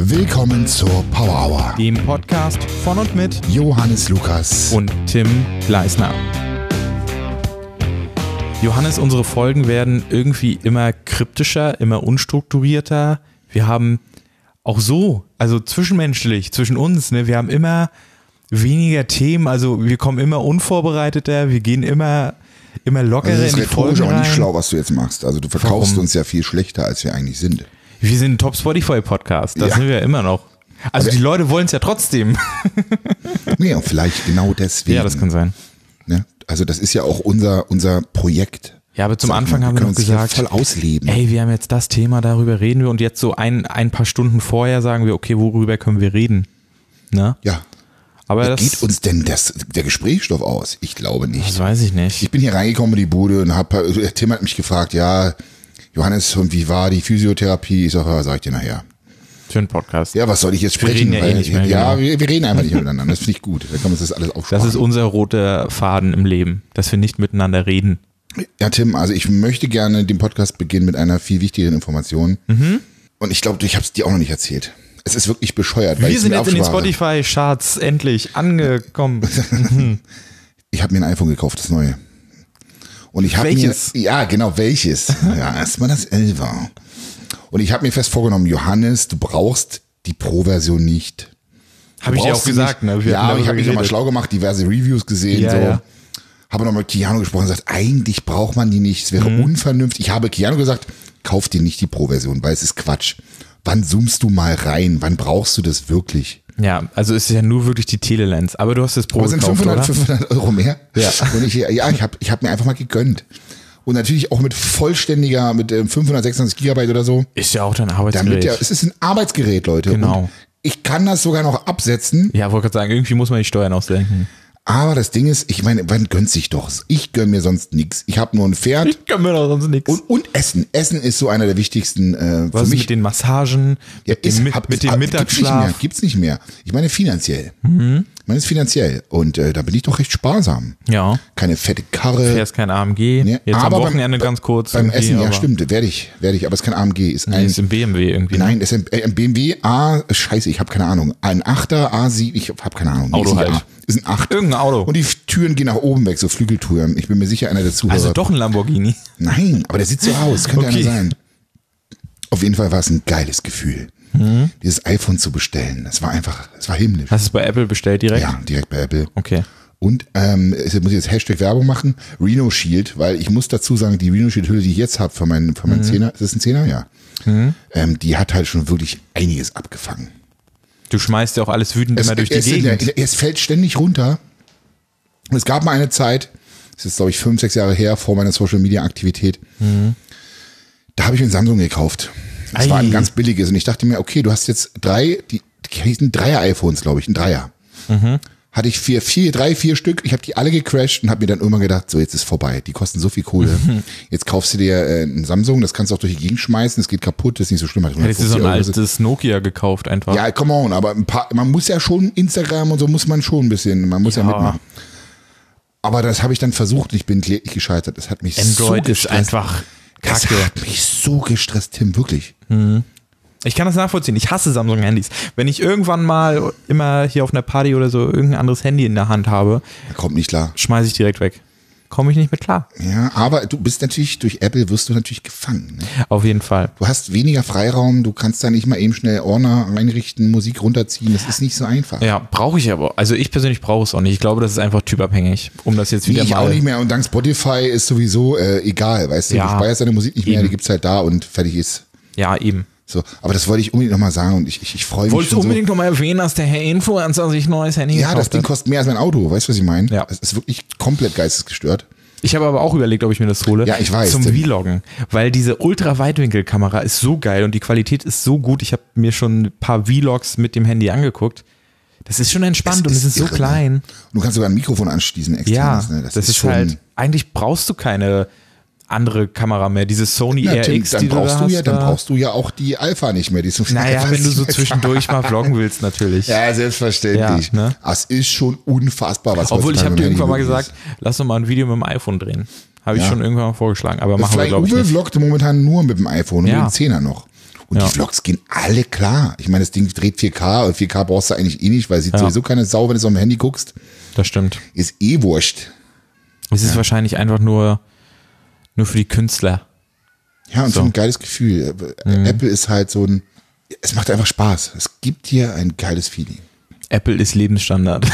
Willkommen zur Power Hour, dem Podcast von und mit Johannes Lukas und Tim Gleisner. Johannes, unsere Folgen werden irgendwie immer kryptischer, immer unstrukturierter. Wir haben auch so, also zwischenmenschlich, zwischen uns, ne, wir haben immer weniger Themen, also wir kommen immer unvorbereiteter, wir gehen immer lockerer in die Folgen rein. Das ist rhetorisch auch nicht schlau, was du jetzt machst. Also du verkaufst uns ja viel schlechter, als wir eigentlich sind. Wir sind ein Top-Spotify-Podcast, das sind wir ja immer noch. Also die Leute wollen es ja trotzdem. Nee, und vielleicht genau deswegen. Ja, das kann sein. Ne? Also das ist ja auch unser Projekt. Ja, aber zum Anfang haben wir noch gesagt, voll ausleben. Ey, wir haben jetzt das Thema, darüber reden wir und jetzt so ein paar Stunden vorher sagen wir, okay, worüber können wir reden? Ne? Ja. Aber Wie geht uns denn der Gesprächsstoff aus? Ich glaube nicht. Das weiß ich nicht. Ich bin hier reingekommen in die Bude und Tim hat mich gefragt, ja, Johannes, und wie war die Physiotherapie? Ich sage, ja, sag ich dir nachher. Für einen Podcast. Ja, was soll ich jetzt sprechen? Wir reden ja nicht mehr. Ja, genau. wir reden einfach nicht miteinander. Das finde ich gut. Da kann man uns das alles aufsparen. Das ist unser roter Faden im Leben, dass wir nicht miteinander reden. Ja, Tim, also ich möchte gerne den Podcast beginnen mit einer viel wichtigeren Information. Und ich glaube, ich habe es dir auch noch nicht erzählt. Es ist wirklich bescheuert. Wir sind jetzt in den Spotify-Charts endlich angekommen. Ich habe mir ein iPhone gekauft, das neue. Und ich habe welches? Ja, genau, welches? Ja, erstmal das 11er. Und ich habe mir fest vorgenommen, Johannes, du brauchst die Pro-Version nicht. Habe ich dir auch gesagt, ne? Ja, ich habe mich nochmal schlau gemacht, diverse Reviews gesehen, ja, so. Ja. Habe nochmal mit Keanu gesprochen und gesagt, eigentlich braucht man die nicht, es wäre unvernünftig. Ich habe Keanu gesagt, kauf dir nicht die Pro-Version, weil es ist Quatsch. Wann zoomst du mal rein? Wann brauchst du das wirklich? Ja, also es ist ja nur wirklich die Telelens, aber du hast das Pro gekauft, sind 500, oder? 500 Euro mehr? Ja. Und ich hab mir einfach mal gegönnt. Und natürlich auch mit vollständiger, mit 526 Gigabyte oder so. Ist ja auch dein Arbeitsgerät. Es ist ein Arbeitsgerät, Leute. Genau. Und ich kann das sogar noch absetzen. Ja, wollte gerade sagen, irgendwie muss man die Steuern ausdenken. Aber das Ding ist, ich meine, wann gönnt sich doch? Ich gönn mir sonst nichts. Ich habe nur ein Pferd. Ich gönn mir doch sonst nichts. Und Essen. Essen ist so einer der wichtigsten Was für mich. mit den Massagen, Ja, mit dem Mittagsschlaf? Gibt's nicht mehr. Ich meine finanziell. Ich meine es finanziell. Und da bin ich doch recht sparsam. Ja. Keine fette Karre. Fährst kein AMG. Nee, Jetzt am aber Wochenende ganz kurz. Beim Essen, ja aber stimmt, werde ich. Aber es ist kein AMG. Ist ist im BMW irgendwie. Nein, das ist ein BMW scheiße, ich habe keine Ahnung. Ein 8er A7, ich habe keine Ahnung. Auto ist halt. Ist ein 8. Irgendein Auto. Und die Türen gehen nach oben weg, so Flügeltüren. Ich bin mir sicher, einer der Zuhörer. Also doch ein Lamborghini. Nein, aber der sieht so aus. Könnte einer sein. Auf jeden Fall war es ein geiles Gefühl, dieses iPhone zu bestellen. Es war himmlisch. Hast du es bei Apple bestellt direkt? Ja, direkt bei Apple. Okay. Und muss ich jetzt Hashtag Werbung machen, Reno Shield, weil ich muss dazu sagen, die Reno Shield Hülle, die ich jetzt habe für meinen 10er, ist das ein 10er? Ja. Die hat halt schon wirklich einiges abgefangen. Du schmeißt ja auch alles wütend immer durch die Gegend. Es fällt ständig runter. Und es gab mal eine Zeit, das ist glaube ich 5, 6 Jahre her, vor meiner Social Media Aktivität, da habe ich mir ein Samsung gekauft. Das war ein ganz billiges und ich dachte mir, okay, du hast jetzt die hießen Dreier-iPhones, glaube ich, ein Dreier. Hatte ich 4 Stück, ich habe die alle gecrashed und habe mir dann irgendwann gedacht, so jetzt ist vorbei, die kosten so viel Kohle. Jetzt kaufst du dir ein Samsung, das kannst du auch durch die Gegend schmeißen, es geht kaputt, das ist nicht so schlimm. Hättest du so ein altes Nokia gekauft einfach. Ja, come on, aber man muss ja schon Instagram und so muss man schon ein bisschen, man muss ja mitmachen. Aber das habe ich dann versucht und ich bin kläglich gescheitert. Das hat mich Android so ist einfach Kacke. Das hat mich so gestresst, Tim, wirklich. Ich kann das nachvollziehen. Ich hasse Samsung-Handys. Wenn ich irgendwann mal immer hier auf einer Party oder so irgendein anderes Handy in der Hand habe, kommt nicht klar. Schmeiße ich direkt weg. Komme ich nicht mit klar. Ja, aber du bist natürlich, durch Apple wirst du natürlich gefangen. Ne? Auf jeden Fall. Du hast weniger Freiraum, du kannst da nicht mal eben schnell Ordner einrichten, Musik runterziehen, das ist nicht so einfach. Ja, brauche ich aber. Also ich persönlich brauche es auch nicht. Ich glaube, das ist einfach typabhängig, um das jetzt wieder ich auch nicht mehr und dank Spotify ist sowieso egal, weißt du, du speicherst deine Musik nicht mehr, die gibt's halt da und fertig ist. Ja, eben. So, aber das wollte ich unbedingt nochmal sagen und ich freue mich. Wolltest du unbedingt nochmal erwähnen, dass der Herr Influencer sich ein neues Handy gekauft hat? Ja, das Ding kostet mehr als mein Auto, weißt du, was ich meine? Ja. Das ist wirklich komplett geistesgestört. Ich habe aber auch überlegt, ob ich mir das hole. Ja, ich weiß. Zum Vloggen. Weil diese Ultra-Weitwinkelkamera ist so geil und die Qualität ist so gut. Ich habe mir schon ein paar Vlogs mit dem Handy angeguckt. Das ist schon entspannt und es ist so klein. Und du kannst sogar ein Mikrofon anschließen, externes. Ja, Ne? das ist schon halt, eigentlich brauchst du keine andere Kamera mehr, diese Sony RX, dann die du da hast. Dann brauchst du ja auch die Alpha nicht mehr. Die naja, wenn du so zwischendurch mal vloggen willst, natürlich. Ja, selbstverständlich. Ja, ne? Das ist schon unfassbar, was Obwohl, ich habe dir irgendwann mal gesagt, ist. lass doch mal ein Video mit dem iPhone drehen. Habe ich schon irgendwann mal vorgeschlagen, aber machen wir, Vielleicht glaube ich, Uwe nicht. vloggt momentan nur mit dem iPhone und mit dem 10er noch. Und die Vlogs gehen alle klar. Ich meine, das Ding dreht 4K und 4K brauchst du eigentlich eh nicht, weil sieht sowieso keine Sau, wenn du es auf dem Handy guckst. Das stimmt. Ist eh wurscht. Es ist wahrscheinlich einfach nur für die Künstler. Ja, und so ein geiles Gefühl. Apple ist halt so es macht einfach Spaß. Es gibt dir ein geiles Feeling. Apple ist Lebensstandard.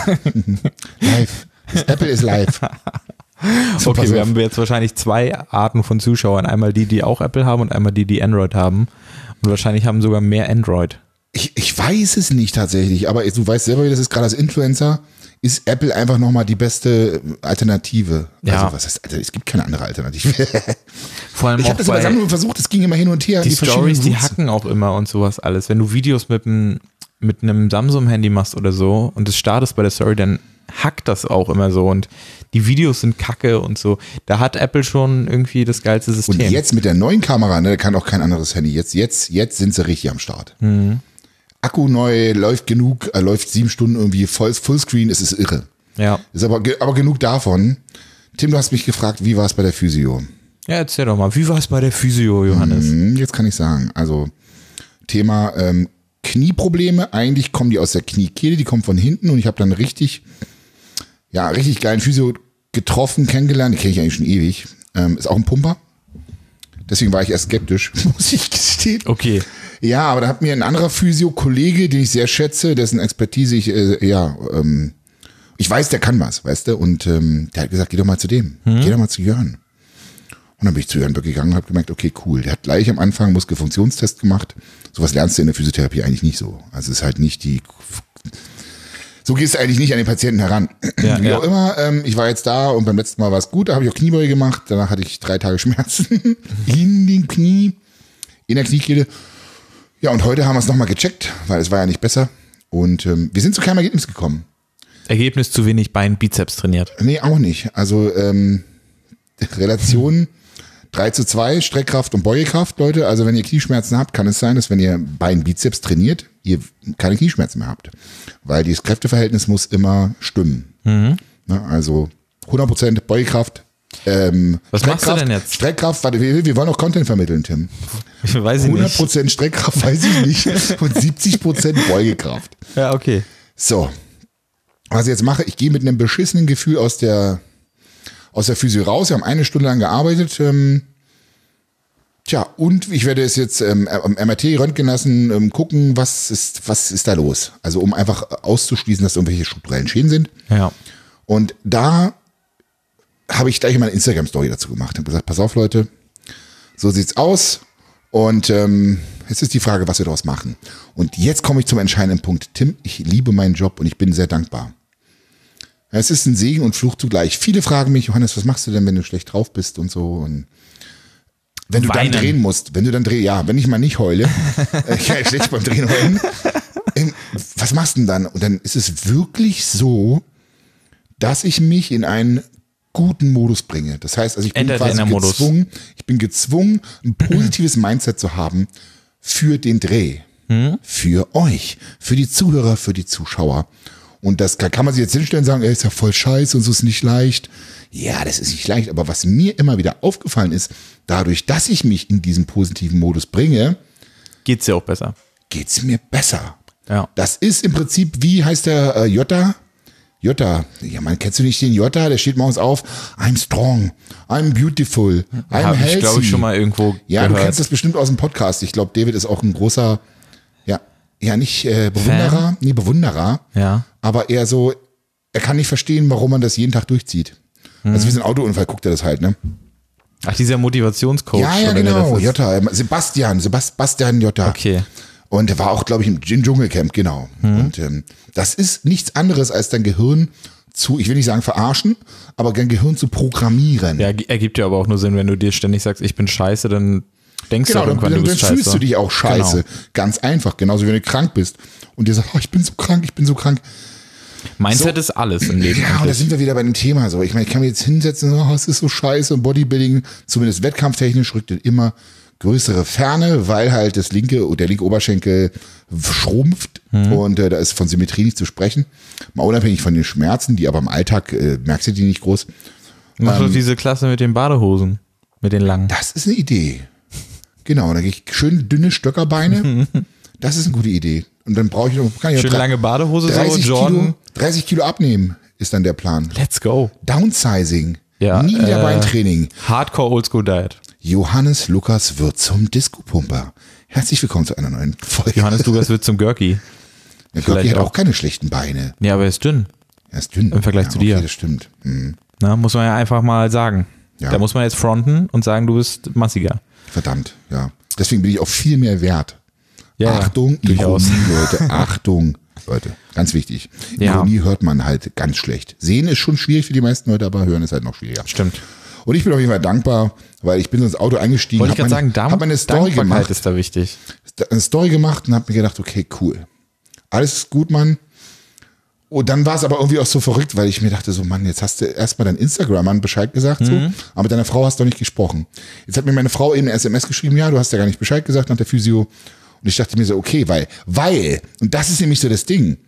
Live. Apple ist live. So, okay, wir haben jetzt wahrscheinlich 2 Arten von Zuschauern. Einmal die auch Apple haben und einmal die Android haben. Und wahrscheinlich haben sogar mehr Android. Ich weiß es nicht tatsächlich, aber du weißt selber, wie das ist, gerade als Influencer ist Apple einfach nochmal die beste Alternative. Ja. Also was heißt, also es gibt keine andere Alternative. Vor allem Ich habe das bei Sammlung versucht, es ging immer hin und her. Die Stories, die hacken auch immer und sowas alles. Wenn du Videos mit einem Samsung-Handy machst oder so und es startest bei der Story, dann hackt das auch immer so und die Videos sind kacke und so. Da hat Apple schon irgendwie das geilste System. Und jetzt mit der neuen Kamera, ne, da kann auch kein anderes Handy. Jetzt sind sie richtig am Start. Mhm. Akku neu, läuft genug, läuft 7 Stunden irgendwie Fullscreen, es ist irre. Ja. Ist aber genug davon. Tim, du hast mich gefragt, wie war es bei der Physio? Ja, erzähl doch mal, wie war es bei der Physio, Johannes? Jetzt kann ich sagen, also Thema Knieprobleme, eigentlich kommen die aus der Kniekehle, die kommen von hinten und ich habe dann richtig geilen Physio getroffen, kennengelernt, den kenne ich eigentlich schon ewig. Ist auch ein Pumper. Deswegen war ich erst skeptisch, muss ich gestehen. Okay. Ja, aber da hat mir ein anderer Physio-Kollege, den ich sehr schätze, dessen Expertise ich, ich weiß, der kann was, weißt du, und der hat gesagt, geh doch mal zu dem, geh doch mal zu Jörn. Und dann bin ich zu Jörn wirklich gegangen und habe gemerkt, okay, cool, der hat gleich am Anfang Muskelfunktionstest gemacht. Sowas lernst du in der Physiotherapie eigentlich nicht so. Also es ist halt nicht so gehst du eigentlich nicht an den Patienten heran. Ja, Wie auch immer, ich war jetzt da und beim letzten Mal war es gut, da habe ich auch Kniebeuge gemacht, danach hatte ich 3 Tage Schmerzen in den Knie, in der Kniekehle. Ja, und heute haben wir es nochmal gecheckt, weil es war ja nicht besser. Und wir sind zu keinem Ergebnis gekommen. Ergebnis zu wenig Bein-Bizeps trainiert. Nee, auch nicht. Also Relation 3:2, Streckkraft und Beugekraft, Leute. Also wenn ihr Knieschmerzen habt, kann es sein, dass wenn ihr Bein-Bizeps trainiert, ihr keine Knieschmerzen mehr habt. Weil dieses Kräfteverhältnis muss immer stimmen. Mhm. Na, also 100% Beugekraft. Was machst du denn jetzt? Streckkraft, warte, wir wollen auch Content vermitteln, Tim. Weiß ich 100% Streckkraft, weiß ich nicht. Und 70% Beugekraft. Ja, okay. So. Was ich jetzt mache, ich gehe mit einem beschissenen Gefühl aus der Physio raus. Wir haben 1 Stunde lang gearbeitet. Und ich werde es jetzt MRT röntgen lassen, gucken, was ist da los. Also um einfach auszuschließen, dass irgendwelche strukturellen Schäden sind. Ja. Und da habe ich gleich mal eine Instagram-Story dazu gemacht. Ich habe gesagt, pass auf Leute, so sieht's aus. Und jetzt ist die Frage, was wir daraus machen. Und jetzt komme ich zum entscheidenden Punkt. Tim, ich liebe meinen Job und ich bin sehr dankbar. Es ist ein Segen und Fluch zugleich. Viele fragen mich, Johannes, was machst du denn, wenn du schlecht drauf bist und so. Und wenn du dann drehen musst, wenn ich mal nicht heule, ich kann schlecht beim Drehen heulen, was machst du denn dann? Und dann ist es wirklich so, dass ich mich in einen guten Modus bringe. Das heißt, also ich bin quasi gezwungen, ein positives Mindset zu haben für den Dreh. Für euch, für die Zuhörer, für die Zuschauer. Und das kann man sich jetzt hinstellen und sagen, ist ja voll scheiße und so ist nicht leicht. Ja, das ist nicht leicht, aber was mir immer wieder aufgefallen ist, dadurch, dass ich mich in diesen positiven Modus bringe, geht's dir auch besser. Geht's mir besser. Ja. Das ist im Prinzip, wie heißt der Jota? Jota, ja man, kennst du nicht den Jota? Der steht morgens auf, I'm strong, I'm beautiful, I'm healthy. Ich glaube ich schon mal irgendwo Ja, gehört. Du kennst das bestimmt aus dem Podcast. Ich glaube, David ist auch ein großer, nicht Bewunderer, Bewunderer, ja. Aber eher so, er kann nicht verstehen, warum man das jeden Tag durchzieht. Also wie so ein Autounfall guckt er das halt, ne? Ach, dieser Motivationscoach. Ja, genau, Jota, Sebastian Jota. Okay. Und er war auch, glaube ich, im Dschungelcamp, genau. Und das ist nichts anderes, als dein Gehirn ich will nicht sagen verarschen, aber dein Gehirn zu programmieren. Ja, ergibt ja aber auch nur Sinn, wenn du dir ständig sagst, ich bin scheiße, dann denkst du auch irgendwann, du bist scheiße. Dann fühlst du dich auch scheiße. Genau. Ganz einfach, genauso wie wenn du krank bist. Und dir sagst, ich bin so krank. Mindset ist alles im Leben. Ja, und da sind wir wieder bei dem Thema so. Ich meine, ich kann mir jetzt hinsetzen und sagen, es ist so scheiße und Bodybuilding, zumindest wettkampftechnisch, rückt in immer größere Ferne, weil halt der linke Oberschenkel schrumpft und da ist von Symmetrie nicht zu sprechen. Mal unabhängig von den Schmerzen, die aber im Alltag merkst du die nicht groß. Mach doch diese Klasse mit den Badehosen, mit den langen. Das ist eine Idee. Genau, dann gehe ich schön dünne Stöckerbeine. Das ist eine gute Idee. Und dann brauche ich noch, Schön lange Badehose, 30 so, Jordan. 30 Kilo abnehmen ist dann der Plan. Let's go. Downsizing. Ja, Niederbeintraining. Hardcore Oldschool Diet. Johannes Lukas wird zum Disco-Pumper. Herzlich willkommen zu einer neuen Folge. Johannes Lukas wird zum Görki. Der Görki hat auch keine schlechten Beine. Ja, aber er ist dünn. Er ist dünn. Im Vergleich zu dir. Das stimmt. Na, muss man ja einfach mal sagen. Ja. Da muss man jetzt fronten und sagen, du bist massiger. Verdammt, ja. Deswegen bin ich auch viel mehr wert. Ja, Achtung, durchaus. Ironie, Leute. Achtung, Leute. Ganz wichtig. Ja. Ironie hört man halt ganz schlecht. Sehen ist schon schwierig für die meisten Leute, aber hören ist halt noch schwieriger. Stimmt. Und ich bin auf jeden Fall dankbar, weil ich bin ins Auto eingestiegen. Wollte ich gerade sagen, hab meine Story Dankbarkeit gemacht. ist da wichtig. Eine Story gemacht und habe mir gedacht, okay, cool. Alles ist gut, Mann. Und dann war es aber irgendwie auch so verrückt, weil ich mir dachte so, Mann, jetzt hast du erstmal dein Instagram-Mann Bescheid gesagt, so, aber mit deiner Frau hast du noch nicht gesprochen. Jetzt hat mir meine Frau eben eine SMS geschrieben, ja, du hast ja gar nicht Bescheid gesagt nach der Physio. Und ich dachte mir so, okay, weil, und das ist nämlich so das Ding.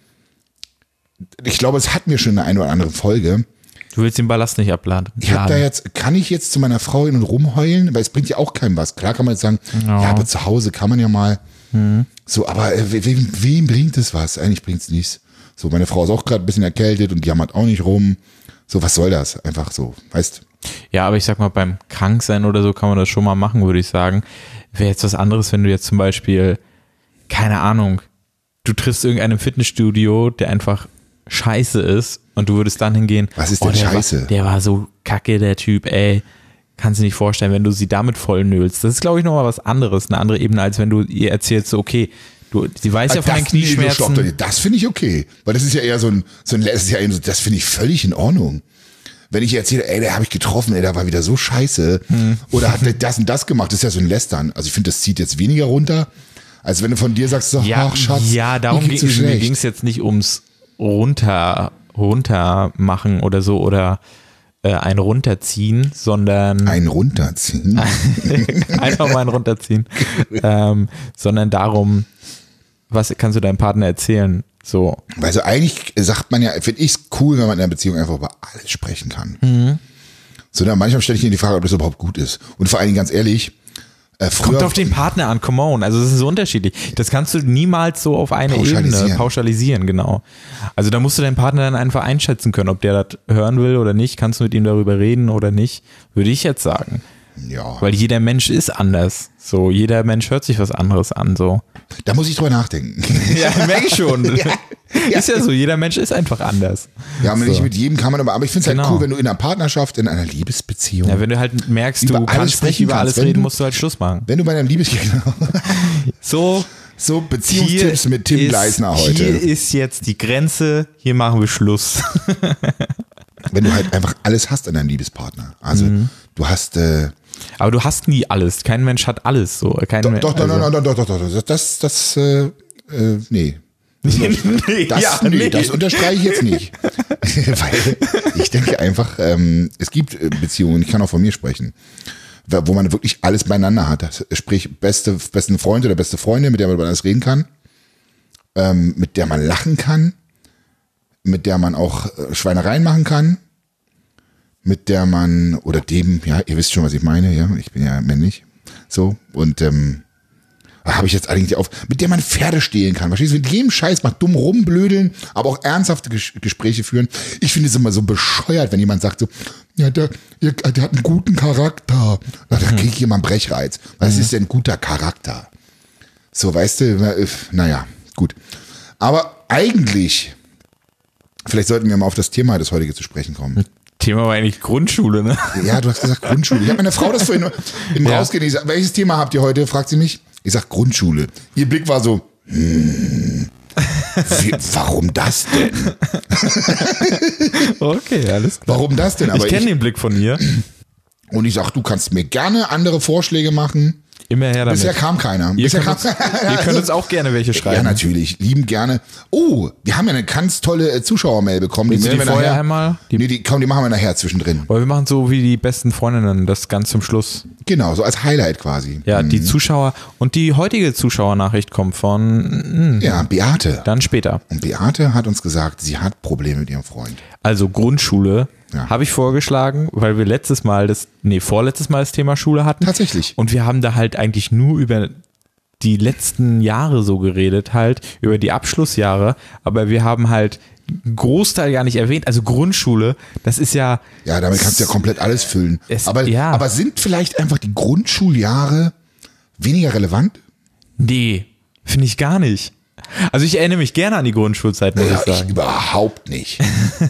Ich glaube, es hat mir schon eine oder andere Folge. Du willst den Ballast nicht abladen. Kann ich jetzt zu meiner Frau hin und rumheulen? Weil es bringt ja auch keinem was. Klar kann man jetzt sagen, ja, aber zu Hause kann man ja mal. So, aber wem bringt es was? Eigentlich bringt es nichts. So, meine Frau ist auch gerade ein bisschen erkältet und jammert auch nicht rum. So, was soll das? Einfach so, weißt? Ja, aber ich sag mal, beim Kranksein oder so kann man das schon mal machen, würde ich sagen. Wäre jetzt was anderes, wenn du jetzt zum Beispiel, keine Ahnung, du triffst irgendeinem Fitnessstudio, der einfach scheiße ist und du würdest dann hingehen. Was ist denn scheiße? Der war so kacke, der Typ, ey. Kannst du nicht vorstellen, wenn du sie damit vollnöhlst. Das ist, glaube ich, nochmal was anderes, eine andere Ebene, als wenn du ihr erzählst, so, okay, sie weiß ja von den Knieschmerzen. Das finde ich okay, weil das ist ja eher das finde ich völlig in Ordnung. Wenn ich erzähle, ey, der habe ich getroffen, ey, der war wieder so scheiße oder hat der das und das gemacht, das ist ja so ein Lästern. Also ich finde, das zieht jetzt weniger runter, als wenn du von dir sagst, so, ja, ach Schatz, ja, darum ging es jetzt nicht ums runter machen oder so oder ein Runterziehen, sondern ein Runterziehen? einfach mal ein Runterziehen, sondern darum, was kannst du deinem Partner erzählen? So. Also eigentlich sagt man ja, finde ich es cool, wenn man in einer Beziehung einfach über alles sprechen kann. So, dann manchmal stelle ich mir die Frage, ob das überhaupt gut ist. Und vor allen Dingen ganz ehrlich, kommt auf den Partner an, come on. Also das ist so unterschiedlich. Das kannst du niemals so auf eine Ebene pauschalisieren, genau. Also da musst du deinen Partner dann einfach einschätzen können, ob der das hören will oder nicht. Kannst du mit ihm darüber reden oder nicht, würde ich jetzt sagen. Ja. Weil jeder Mensch ist anders. So, jeder Mensch hört sich was anderes an, so. Da muss ich drüber nachdenken. Ja, merke ich schon. Ist ja so, jeder Mensch ist einfach anders. Ja, nicht mit jedem kann man, aber ich finde es halt Genau. cool, wenn du in einer Partnerschaft, in einer Liebesbeziehung. Ja, wenn du halt merkst, du kannst nicht über alles reden, musst du halt Schluss machen. Wenn du bei deinem So Beziehungstipps mit Tim Gleisner heute. Hier ist jetzt die Grenze, hier machen wir Schluss. Wenn du halt einfach alles hast an deinem Liebespartner. Also du hast aber du hast nie alles. Kein Mensch hat alles. So. Doch. Nee. Das unterstreiche ich jetzt nicht. Weil ich denke einfach, es gibt Beziehungen, ich kann auch von mir sprechen, wo man wirklich alles beieinander hat. Sprich, besten Freund oder beste Freundin, mit der man über alles reden kann, mit der man lachen kann, mit der man auch Schweinereien machen kann, mit der man, oder dem, ja, ihr wisst schon, was ich meine, ja, ich bin ja männlich, so, und habe ich jetzt eigentlich auf, mit der man Pferde stehlen kann, verstehst du, mit jedem Scheiß mal dumm rumblödeln, aber auch ernsthafte Gespräche führen. Ich finde es immer so bescheuert, wenn jemand sagt so, ja, der hat einen guten Charakter. Da kriege ich immer einen Brechreiz. Was ist denn ein guter Charakter? So, weißt du, naja, gut. Aber eigentlich, vielleicht sollten wir mal auf das Thema des heutigen zu sprechen kommen. Thema war eigentlich Grundschule, ne? Ja, du hast gesagt Grundschule. Ich habe meine Frau das vorhin im Rausgehen gesagt, welches Thema habt ihr heute? Fragt sie mich. Ich sag Grundschule. Ihr Blick war so, warum das denn? Okay, alles klar. Warum das denn? Aber ich kenne den Blick von ihr. Und ich sag, du kannst mir gerne andere Vorschläge machen. Immer her damit. Bisher kam keiner. Ihr könnt uns auch gerne welche schreiben. Ja, natürlich. Lieben gerne. Oh, wir haben ja eine ganz tolle Zuschauermail bekommen. Willst du die vorher einmal? Die machen wir nachher zwischendrin. Weil wir machen so wie die besten Freundinnen, das ganz zum Schluss. Genau, so als Highlight quasi. Ja, die Zuschauer. Und die heutige Zuschauernachricht kommt von ja, Beate. Dann später. Und Beate hat uns gesagt, sie hat Probleme mit ihrem Freund. Also Grundschule Ja. habe ich vorgeschlagen, weil wir vorletztes Mal das Thema Schule hatten. Tatsächlich. Und wir haben da halt eigentlich nur über die letzten Jahre so geredet, halt, über die Abschlussjahre. Aber wir haben halt einen Großteil gar nicht erwähnt. Also Grundschule, das ist ja. Ja, damit kannst du ja komplett alles füllen. Aber sind vielleicht einfach die Grundschuljahre weniger relevant? Nee, finde ich gar nicht. Also ich erinnere mich gerne an die Grundschulzeit, muss ich sagen. Ich überhaupt nicht.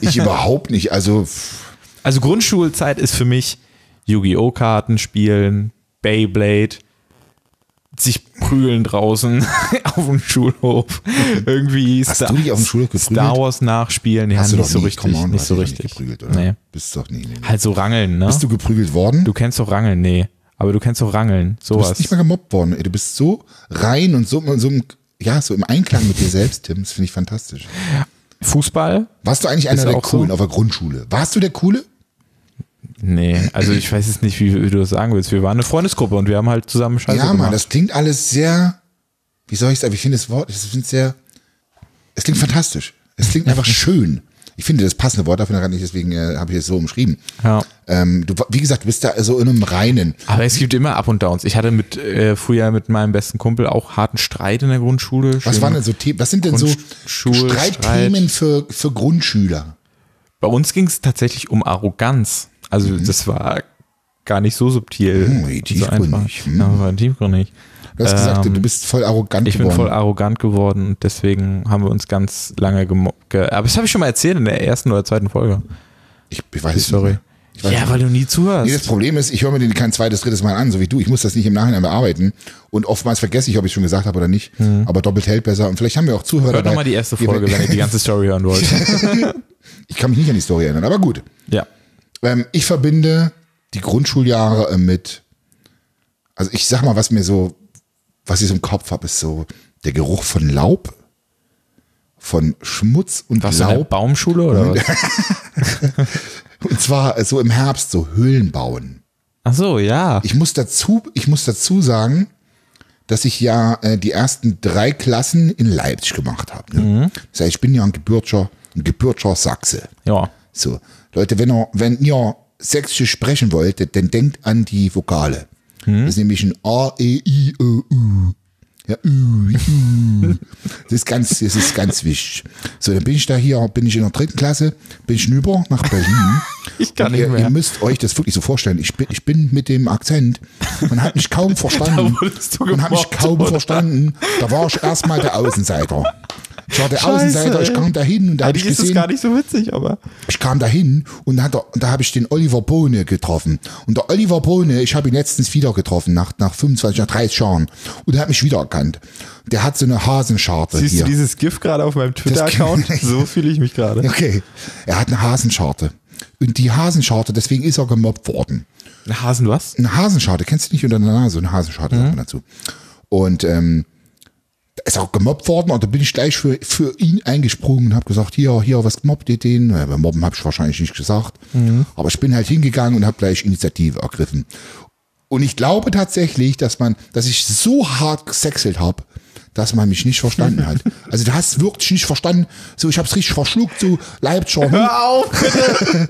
Also Grundschulzeit ist für mich Yu-Gi-Oh! Karten spielen, Beyblade, sich prügeln draußen auf dem Schulhof. Irgendwie Hast du dich auf dem Schulhof geprügelt? Star Wars nachspielen. Ja, Hast du nicht doch so nie, richtig. come on, Nicht so hast du richtig. Nicht geprügelt, oder? Nee. Bist doch nie. Halt so rangeln, ne? Bist du geprügelt worden? Du kennst doch rangeln, nee. Aber du kennst doch rangeln, Du sowas. bist nicht mal gemobbt worden. Ey. Du bist so rein und so im Einklang mit dir selbst, Tim. Das finde ich fantastisch. Fußball? Warst du eigentlich einer der Coolen auf der Grundschule? Warst du der Coole? Nee, also ich weiß jetzt nicht, wie du das sagen willst. Wir waren eine Freundesgruppe und wir haben halt zusammen Scheiße gemacht. Ja, Mann, das klingt alles sehr, wie soll ich sagen, ich finde das Wort, es klingt fantastisch. Es klingt einfach schön. Ich finde das passende Wort dafür gerade nicht, deswegen habe ich es so umschrieben. Ja. Wie gesagt, du bist da so in einem Reinen. Aber es gibt immer Up und Downs. Ich hatte früher mit meinem besten Kumpel auch harten Streit in der Grundschule. Was sind denn so Streitthemen für Grundschüler? Bei uns ging es tatsächlich um Arroganz. Also das war gar nicht so subtil. Tiefgründig. Ja, war tiefgründig. Du hast gesagt, du bist voll arrogant geworden. Ich bin voll arrogant geworden und deswegen haben wir uns ganz lange gemobbt. Aber das habe ich schon mal erzählt in der ersten oder zweiten Folge. Ich weiß es nicht. Weil du nie zuhörst. Nee, das Problem ist, ich höre mir den kein zweites, drittes Mal an, so wie du. Ich muss das nicht im Nachhinein bearbeiten. Und oftmals vergesse ich, ob ich es schon gesagt habe oder nicht. Aber doppelt hält besser. Und vielleicht haben wir auch Zuhörer. Hört nochmal die erste Folge, wenn ihr die ganze Story hören wollt. Ich kann mich nicht an die Story erinnern, aber gut. Ja. Ich verbinde die Grundschuljahre mit, also ich sag mal, was ich so im Kopf habe, ist so der Geruch von Laub, von Schmutz und Warst du in der Laub. Baumschule oder was? Und zwar so im Herbst so Höhlen bauen. Ach so, ja. Ich muss dazu sagen, dass ich ja die ersten 3 Klassen in Leipzig gemacht habe. Ne? Das heißt, ich bin ja ein gebürtiger Sachse. Ja. So, Leute, wenn ihr Sächsisch sprechen wollt, dann denkt an die Vokale. Das ist nämlich ein A, E, I, O, U. Ja, Das ist ganz wichtig. So, dann bin ich in der 3. Klasse, bin ich rüber nach Berlin. Ich kann nicht mehr. Ihr müsst euch das wirklich so vorstellen. Ich bin mit dem Akzent, man hat mich kaum verstanden. Da war ich erstmal der Außenseiter. Ich war der Außenseiter, ich kam da hin und da habe ich gesehen. Das ist gar nicht so witzig, aber. Ich kam da hin und da habe ich den Oliver Bohne getroffen. Und der Oliver Bohne, ich habe ihn letztens wieder getroffen, nach 25, nach 30 Jahren. Und er hat mich wiedererkannt. Der hat so eine Hasenscharte. Siehst du dieses GIF gerade auf meinem Twitter-Account? So fühle ich mich gerade. Okay. Er hat eine Hasenscharte. Und die Hasenscharte, deswegen ist er gemobbt worden. Eine Hasen was? Eine Hasenscharte, kennst du nicht unter der Nase? Eine Hasenscharte sagt man dazu. Und da ist auch gemobbt worden und da bin ich gleich für ihn eingesprungen und habe gesagt, hier, was gemobbt ihr den? Mobben habe ich wahrscheinlich nicht gesagt. Aber ich bin halt hingegangen und habe gleich Initiative ergriffen. Und ich glaube tatsächlich, dass ich so hart gesexelt habe, dass man mich nicht verstanden hat. Also du hast wirklich nicht verstanden. So, ich habe es richtig verschluckt, so Leibscher. Hör auf, bitte!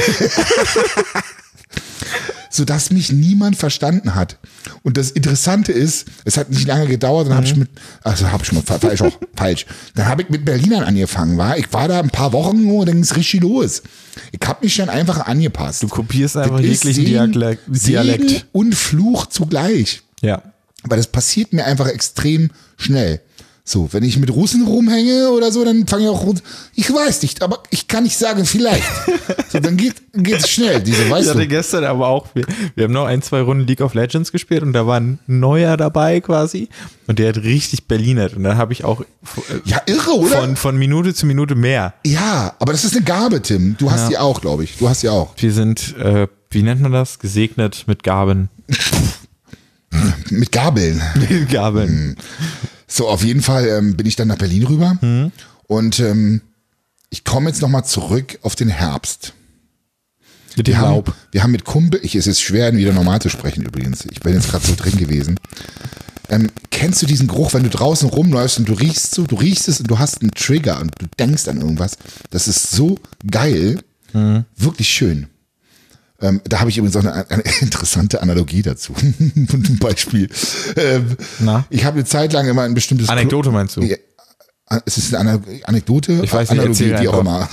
Sodass mich niemand verstanden hat. Und das Interessante ist, es hat nicht lange gedauert, dann falsch. Dann habe ich mit Berlinern angefangen, Ich war da ein paar Wochen und dann ging es richtig los. Ich habe mich dann einfach angepasst. Du kopierst einfach jeglichen Dialekt. Segen und Fluch zugleich. Ja. Aber das passiert mir einfach extrem schnell. So, wenn ich mit Russen rumhänge oder so, dann fange ich auch ich weiß nicht, aber ich kann nicht sagen, vielleicht. So, dann geht's schnell, ich hatte gestern aber auch, wir haben noch 1-2 Runden League of Legends gespielt und da war ein Neuer dabei quasi und der hat richtig Berlinert und dann habe ich auch ja, irre, oder? Von Minute zu Minute mehr. Ja, aber das ist eine Gabe, Tim. Du hast die auch, glaube ich. Du hast die auch. Wir sind, wie nennt man das? Gesegnet mit Gaben. Mit Gabeln. Mit Gabeln. So, auf jeden Fall bin ich dann nach Berlin rüber und ich komme jetzt nochmal zurück auf den Herbst. Mit dem Laub. Wir haben mit Kumpel, es ist schwer, wieder normal zu sprechen übrigens, ich bin jetzt gerade so drin gewesen. Kennst du diesen Geruch, wenn du draußen rumläufst und du riechst es und du hast einen Trigger und du denkst an irgendwas? Das ist so geil. Wirklich schön. Da habe ich übrigens auch eine interessante Analogie dazu. Ein Beispiel. Ich habe eine Zeit lang immer ein bestimmtes... Anekdote meinst du? Ja, es ist eine Anekdote, ich weiß nicht, Analogie, wie auch immer.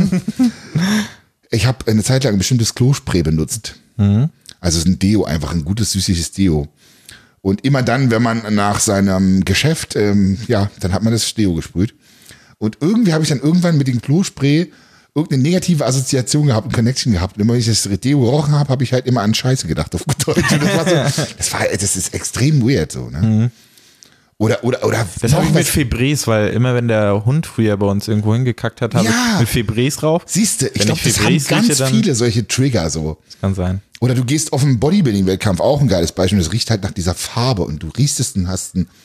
Ich habe eine Zeit lang ein bestimmtes Klospray benutzt. Also es ist ein Deo, einfach ein gutes, süßliches Deo. Und immer dann, wenn man nach seinem Geschäft, dann hat man das Deo gesprüht. Und irgendwie habe ich dann irgendwann mit dem Klospray irgendeine negative Assoziation gehabt und Connection gehabt. Und immer wenn ich das Deo gerochen habe, habe ich halt immer an Scheiße gedacht auf gut Deutsch. Und das ist extrem weird so, ne? Oder das habe ich mit Febreze, weil immer wenn der Hund früher bei uns irgendwo hingekackt hat, habe ich mit Febreze drauf. Siehst du, ich glaube, das haben ganz viele solche Trigger so. Das kann sein. Oder du gehst auf einen Bodybuilding-Wettkampf, auch ein geiles Beispiel, und es riecht halt nach dieser Farbe und du riechst es und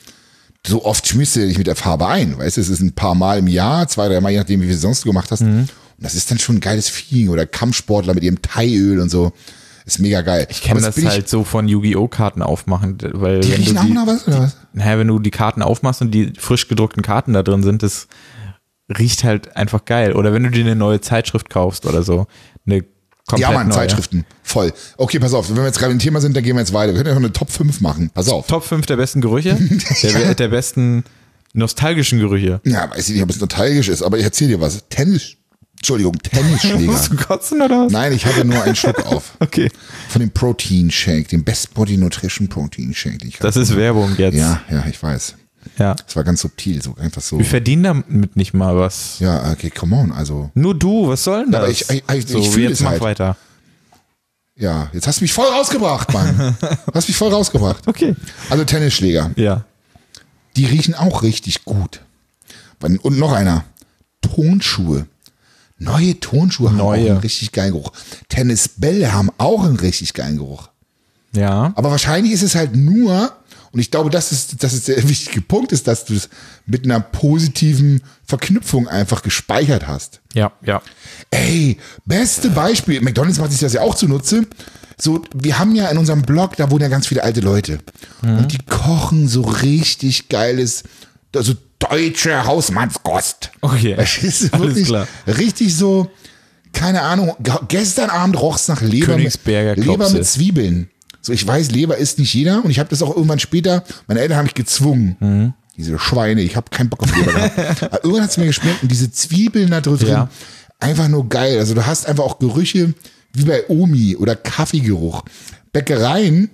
so oft schmierst du dich mit der Farbe ein, weißt du, es ist ein paar Mal im Jahr, 2, 3 Mal, je nachdem, wie viel du sonst gemacht hast. Und das ist dann schon ein geiles Feeling. Oder Kampfsportler mit ihrem Thaiöl und so. Ist mega geil. Ich kenne das halt so von Yu-Gi-Oh! Karten aufmachen. Weil die riechen auch noch was, oder was? Naja, wenn du die Karten aufmachst und die frisch gedruckten Karten da drin sind, das riecht halt einfach geil. Oder wenn du dir eine neue Zeitschrift kaufst oder so. Eine komplett neue. Zeitschriften. Voll. Okay, pass auf. Wenn wir jetzt gerade im Thema sind, dann gehen wir jetzt weiter. Wir können ja noch eine Top 5 machen. Pass auf. Top 5 der besten Gerüche? der besten nostalgischen Gerüche. Ja, weiß ich nicht, ob es nostalgisch ist, aber ich erzähle dir was. Tennisschläger. Musst du kotzen oder was? Nein, ich hatte nur einen Schluck auf. Okay. Von dem Protein Shake, dem Best Body Nutrition Protein Shake. Das ist Werbung jetzt. Ja, ich weiß. Ja. Das war ganz subtil, so einfach so. Wir verdienen damit nicht mal was. Ja, okay, come on, also. Nur du, was soll denn das? Aber ich so, fühle jetzt es mach halt. Weiter. Ja, jetzt hast du mich voll rausgebracht, Mann. Hast mich voll rausgebracht. Okay. Also Tennisschläger. Ja. Die riechen auch richtig gut. Und noch einer. Tonschuhe. Neue Tonschuhe haben auch einen richtig geilen Geruch. Tennisbälle haben auch einen richtig geilen Geruch. Ja. Aber wahrscheinlich ist es halt nur, und ich glaube, das ist der wichtige Punkt, ist, dass du es mit einer positiven Verknüpfung einfach gespeichert hast. Ja. Ey, beste Beispiel. McDonald's macht sich das ja auch zunutze. So, wir haben ja in unserem Blog, da wohnen ja ganz viele alte Leute. Und die kochen so richtig geiles, also deutsche Hausmannskost. Okay. Das ist wirklich klar. richtig so, keine Ahnung, gestern Abend roch es nach Leber mit Zwiebeln. So, ich weiß, Leber isst nicht jeder und ich habe das auch irgendwann später, meine Eltern haben mich gezwungen. Diese Schweine, ich habe keinen Bock auf Leber gehabt. Aber irgendwann hat es mir geschmeckt und diese Zwiebeln da drin, einfach nur geil. Also du hast einfach auch Gerüche wie bei Omi oder Kaffeegeruch. Bäckereien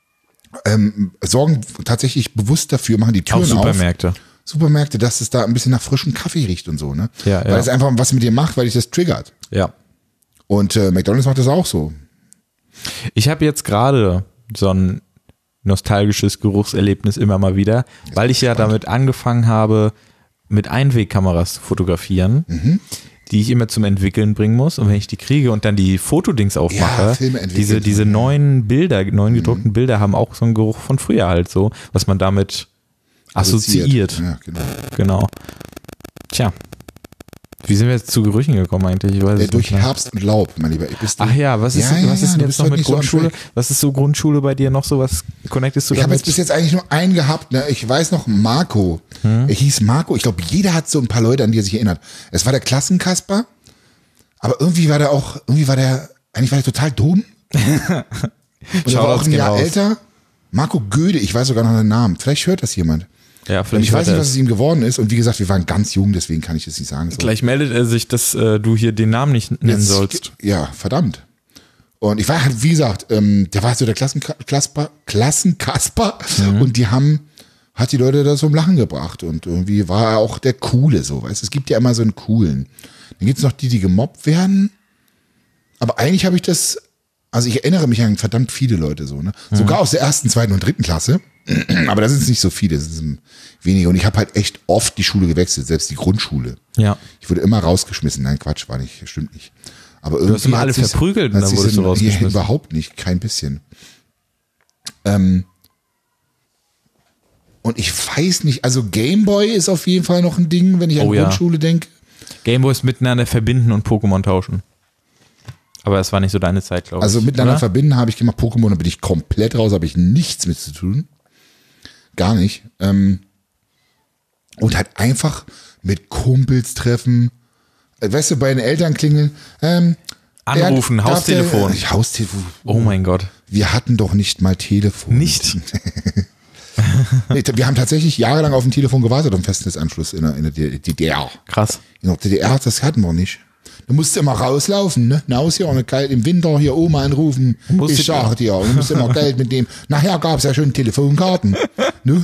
sorgen tatsächlich bewusst dafür, machen die Türen auch Supermärkte, dass es da ein bisschen nach frischem Kaffee riecht und so, ne? Ja. Weil es einfach was mit dir macht, weil dich das triggert. Ja. Und McDonald's macht das auch so. Ich habe jetzt gerade so ein nostalgisches Geruchserlebnis immer mal wieder, weil ich ja damit angefangen habe, mit Einwegkameras zu fotografieren, die ich immer zum Entwickeln bringen muss. Und wenn ich die kriege und dann die Fotodings aufmache, diese neuen gedruckten Bilder haben auch so einen Geruch von früher halt so, was man damit assoziiert. Ja, genau. Tja. Wie sind wir jetzt zu Gerüchen gekommen eigentlich? Ich weiß durch Herbst und Laub, mein Lieber. Ach ja, was ist denn jetzt noch mit Grundschule? Was ist so Grundschule bei dir noch so? Was connectest du damit? Ich habe jetzt bis jetzt eigentlich nur einen gehabt. Ne? Ich weiß noch, Marco. Er hieß Marco. Ich glaube, jeder hat so ein paar Leute, an die er sich erinnert. Es war der Klassenkasper, aber eigentlich war der total dumm. Und er war auch ein Jahr älter. Marco Göde, ich weiß sogar noch den Namen. Vielleicht hört das jemand. Ja, und ich weiß nicht, was es ihm geworden ist. Und wie gesagt, wir waren ganz jung, deswegen kann ich es nicht sagen. So. Gleich meldet er sich, dass du hier den Namen nicht nennen sollst. Ja, verdammt. Und ich war halt, wie gesagt, der war so der Klassenkasper und hat die Leute da so im Lachen gebracht. Und irgendwie war er auch der Coole, so, weißt du. Es gibt ja immer so einen Coolen. Dann gibt es noch die gemobbt werden. Aber eigentlich habe ich das, also ich erinnere mich an verdammt viele Leute so, ne? Sogar aus der 1., 2. und 3. Klasse. Aber das sind nicht so viele, das sind wenige. Und ich habe halt echt oft die Schule gewechselt, selbst die Grundschule. Ja. Ich wurde immer rausgeschmissen. Nein, Quatsch, war nicht, stimmt nicht. Aber irgendwie du hast immer alle verprügelt und dann wurdest du rausgeschmissen. Überhaupt nicht, kein bisschen. Und ich weiß nicht, also Gameboy ist auf jeden Fall noch ein Ding, wenn ich an Grundschule denke. Gameboys miteinander verbinden und Pokémon tauschen. Aber das war nicht so deine Zeit, glaube ich. Also miteinander verbinden habe ich gemacht, Pokémon, da bin ich komplett raus, habe ich nichts mit zu tun. Gar nicht. Und halt einfach mit Kumpels treffen, Weißt du, bei den Eltern klingeln, Anrufen, Haustelefon. Haustelefon. Oh mein Gott. Wir hatten doch nicht mal Telefon. Nicht? Nee, wir haben tatsächlich jahrelang auf dem Telefon gewartet, auf den Festnetzanschluss in der DDR. Krass. In der DDR, das hatten wir nicht. Du musst immer rauslaufen, ne? Hinaus hier und im Winter hier Oma anrufen. Ich sag dir, du musst immer Geld mitnehmen. Nachher gab es ja schon Telefonkarten. Ne?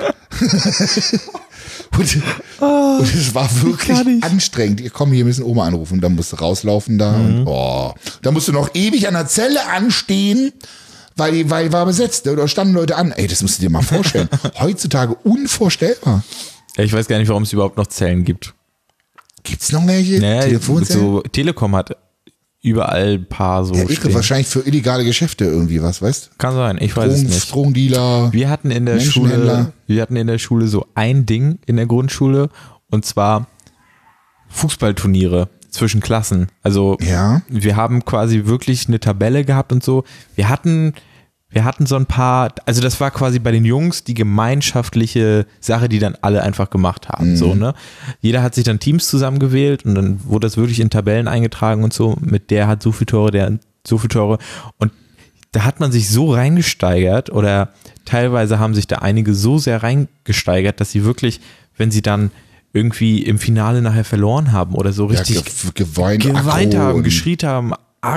Und es war wirklich anstrengend. Komm, hier müssen Oma anrufen. Dann musst du rauslaufen da. Und da musst du noch ewig an der Zelle anstehen, weil die war besetzt. Oder standen Leute an. Ey, das musst du dir mal vorstellen. Heutzutage unvorstellbar. Ja, ich weiß gar nicht, warum es überhaupt noch Zellen gibt. Gibt's noch welche? Telefonzellen? So Telekom hat überall ein paar so. Ja, wahrscheinlich für illegale Geschäfte irgendwie was, weißt du? Kann sein, ich weiß es nicht. Drogendealer. Wir hatten in der Schule so ein Ding in der Grundschule und zwar Fußballturniere zwischen Klassen. Also wir haben quasi wirklich eine Tabelle gehabt und so. Wir hatten so ein paar, also das war quasi bei den Jungs die gemeinschaftliche Sache, die dann alle einfach gemacht haben. So, ne? Jeder hat sich dann Teams zusammengewählt und dann wurde das wirklich in Tabellen eingetragen und so. Mit der hat so viel Tore, der hat so viel Tore. Und da hat man sich so reingesteigert oder teilweise haben sich da einige so sehr reingesteigert, dass sie wirklich, wenn sie dann irgendwie im Finale nachher verloren haben oder so richtig geweint haben, geschrien haben,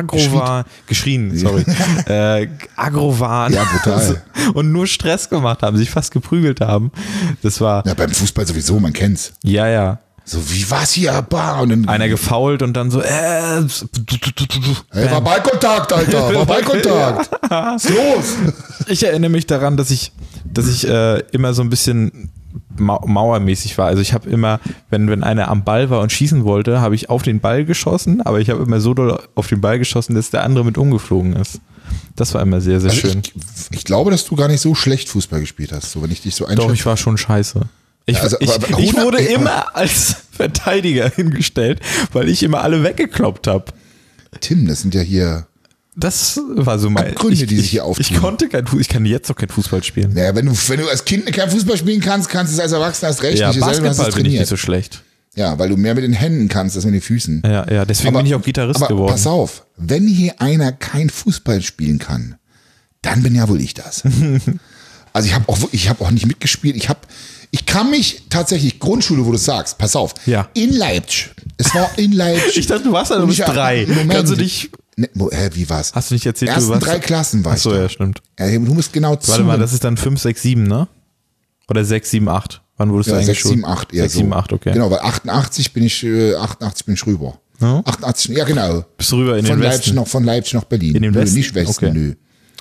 Agro waren. Ja, brutal. Und nur Stress gemacht haben, sich fast geprügelt haben. Das war. Ja, beim Fußball sowieso, man kennt's. Ja, ja. So, wie war's hier? Und dann, einer gefoult und dann so, hey, war Ballkontakt, Alter, war Ballkontakt. Was ist los? Ich erinnere mich daran, dass ich immer so ein bisschen mauermäßig war. Also ich habe immer, wenn einer am Ball war und schießen wollte, habe ich auf den Ball geschossen, aber ich habe immer so doll auf den Ball geschossen, dass der andere mit umgeflogen ist. Das war immer sehr, sehr schön. Ich glaube, dass du gar nicht so schlecht Fußball gespielt hast, so wenn ich dich so einschätze. Doch, ich war schon scheiße. Ich wurde immer als Verteidiger hingestellt, weil ich immer alle weggekloppt habe. Tim, das sind ja hier das war so mein Gründe, die sich hier auftun. Ich kann jetzt noch kein Fußball spielen. Naja, wenn du als Kind kein Fußball spielen kannst, kannst du es als Erwachsener erst recht nicht. Ja, Basketball bin ich nicht so schlecht. Ja, weil du mehr mit den Händen kannst als mit den Füßen. Ja, deswegen bin ich auch Gitarrist geworden. Pass auf, wenn hier einer kein Fußball spielen kann, dann bin ja wohl ich das. Also ich habe auch nicht mitgespielt. Ich kann mich tatsächlich, Grundschule, wo du sagst, pass auf, in Leipzig. Es war in Leipzig. Ich dachte, du warst ja nur 3. Kannst du dich... Wie war's? Hast du nicht erzählt, ersten du warst 3 Klassen war ich. Achso, ja, stimmt. Ja, du musst genau zu. Warte mal, das ist dann 5, 6, 7, ne? Oder 6, 7, 8. Wann wurdest du eingeschult? 6, 7, 8 eher 6, 7, 8, okay. Genau, weil 88 bin ich rüber. Ja? 88, ja genau. Bist du rüber in den Westen? Von Leipzig nach Berlin. In den Westen? Nicht Westen, okay.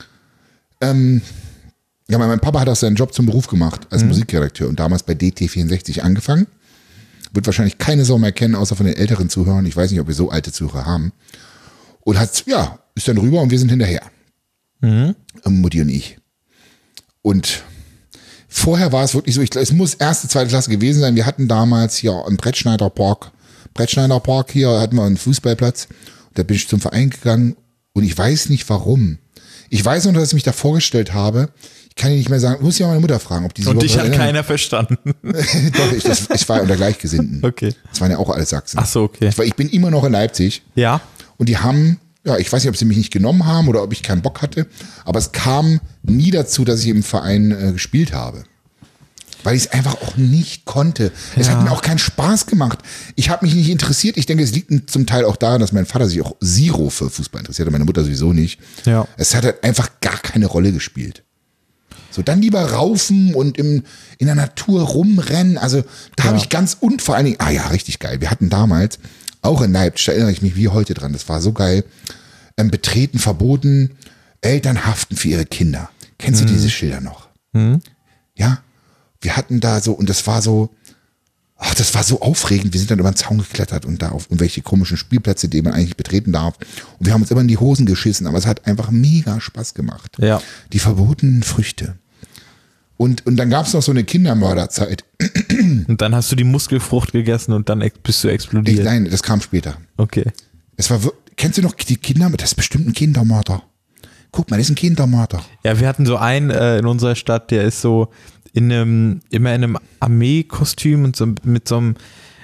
Ja, mein Papa hat auch seinen Job zum Beruf gemacht als Musikredakteur und damals bei DT64 angefangen. Wird wahrscheinlich keine Sau mehr kennen, außer von den älteren Zuhörern. Ich weiß nicht, ob wir so alte Zuhörer haben. Und ist dann rüber und wir sind hinterher. Mutti und ich. Und vorher war es wirklich so, es muss 1., 2. Klasse gewesen sein. Wir hatten damals hier im Brettschneider Park hier, hatten wir einen Fußballplatz. Und da bin ich zum Verein gegangen und ich weiß nicht warum. Ich weiß nur, dass ich mich da vorgestellt habe. Ich kann nicht mehr sagen, muss ich auch meine Mutter fragen, ob die sie und dich hat keiner verstanden. Doch, ich war unter Gleichgesinnten. Okay. Das waren ja auch alle Sachsen. Ach so, okay. Ich bin immer noch in Leipzig. Ja. Und die haben, ich weiß nicht, ob sie mich nicht genommen haben oder ob ich keinen Bock hatte, aber es kam nie dazu, dass ich im Verein gespielt habe. Weil ich es einfach auch nicht konnte. Es hat mir auch keinen Spaß gemacht. Ich habe mich nicht interessiert. Ich denke, es liegt zum Teil auch daran, dass mein Vater sich auch zero für Fußball interessierte, meine Mutter sowieso nicht. Ja. Es hat halt einfach gar keine Rolle gespielt. So, dann lieber raufen und in der Natur rumrennen. Also da habe ich vor allen Dingen, richtig geil. Wir hatten damals auch in Leipzig, da erinnere ich mich wie heute dran, das war so geil, betreten verboten, Eltern haften für ihre Kinder. Kennst du diese Schilder noch? Ja, wir hatten da so, und das war so aufregend, wir sind dann über den Zaun geklettert und da auf irgendwelche komischen Spielplätze, die man eigentlich betreten darf. Und wir haben uns immer in die Hosen geschissen, aber es hat einfach mega Spaß gemacht. Ja. Die verbotenen Früchte. Und dann gab es noch so eine Kindermörderzeit. Und dann hast du die Muskelfrucht gegessen und dann bist du explodiert. Nein, das kam später. Okay. Kennst du noch die Kinder? Das ist bestimmt ein Kindermörder. Guck mal, das ist ein Kindermörder. Ja, wir hatten so einen in unserer Stadt, der ist so immer in einem Armeekostüm und so mit so einem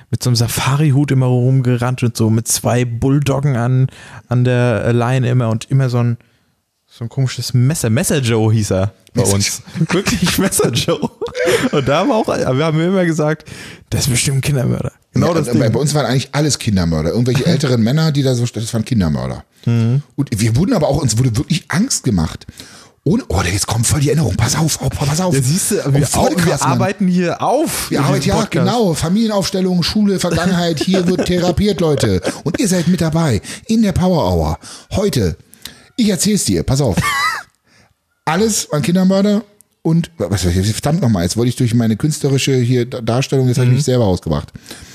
mit so einem Safari-Hut immer rumgerannt und so mit 2 Bulldoggen an der Leine immer und immer so ein komisches Messer. Messer Joe hieß er bei uns. Wirklich Messer Joe. Und da wir haben immer gesagt, das ist bestimmt ein Kindermörder. Genau ja, das Ding. Bei uns waren eigentlich alles Kindermörder. Irgendwelche älteren Männer, die da so, das waren Kindermörder. Und wir wurden aber auch, uns wurde wirklich Angst gemacht. Jetzt kommt voll die Erinnerung. Pass auf. Ja, siehst du, wir arbeiten hier auf. Wir arbeiten, ja, genau. Familienaufstellung, Schule, Vergangenheit. Hier wird therapiert, Leute. Und ihr seid mit dabei in der Power Hour. Heute, ich erzähl's dir, pass auf. Alles waren Kindermörder und, verdammt nochmal, jetzt wollte ich durch meine künstlerische hier Darstellung, jetzt habe ich mich selber ausgebracht.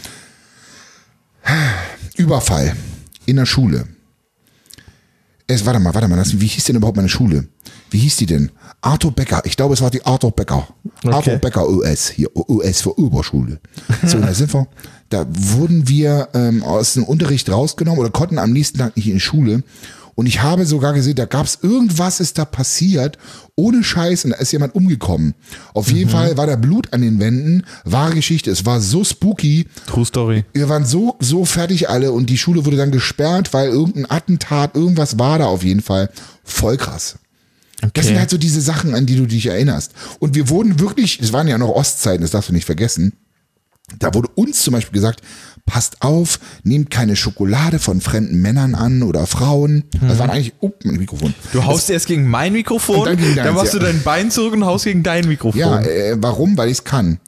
Überfall in der Schule. Warte mal, wie hieß denn überhaupt meine Schule? Wie hieß die denn? Arthur Becker. Ich glaube, es war die Arthur Becker. Okay. Arthur Becker US. Hier, US für Oberschule. So, da sind wir. Da wurden wir aus dem Unterricht rausgenommen oder konnten am nächsten Tag nicht in die Schule. Und ich habe sogar gesehen, da gab es irgendwas ist da passiert, ohne Scheiß, und da ist jemand umgekommen. Auf jeden Fall war da Blut an den Wänden, wahre Geschichte, es war so spooky. True Story. Wir waren so fertig alle und die Schule wurde dann gesperrt, weil irgendein Attentat, irgendwas war da auf jeden Fall. Voll krass. Okay. Das sind halt so diese Sachen, an die du dich erinnerst. Und wir wurden wirklich, es waren ja noch Ostzeiten, das darfst du nicht vergessen, da wurde uns zum Beispiel gesagt, passt auf, nehmt keine Schokolade von fremden Männern an oder Frauen. Das war eigentlich, mein Mikrofon. Du haust erst gegen mein Mikrofon, dann machst du dein Bein zurück und haust gegen dein Mikrofon. Ja, warum? Weil ich es kann.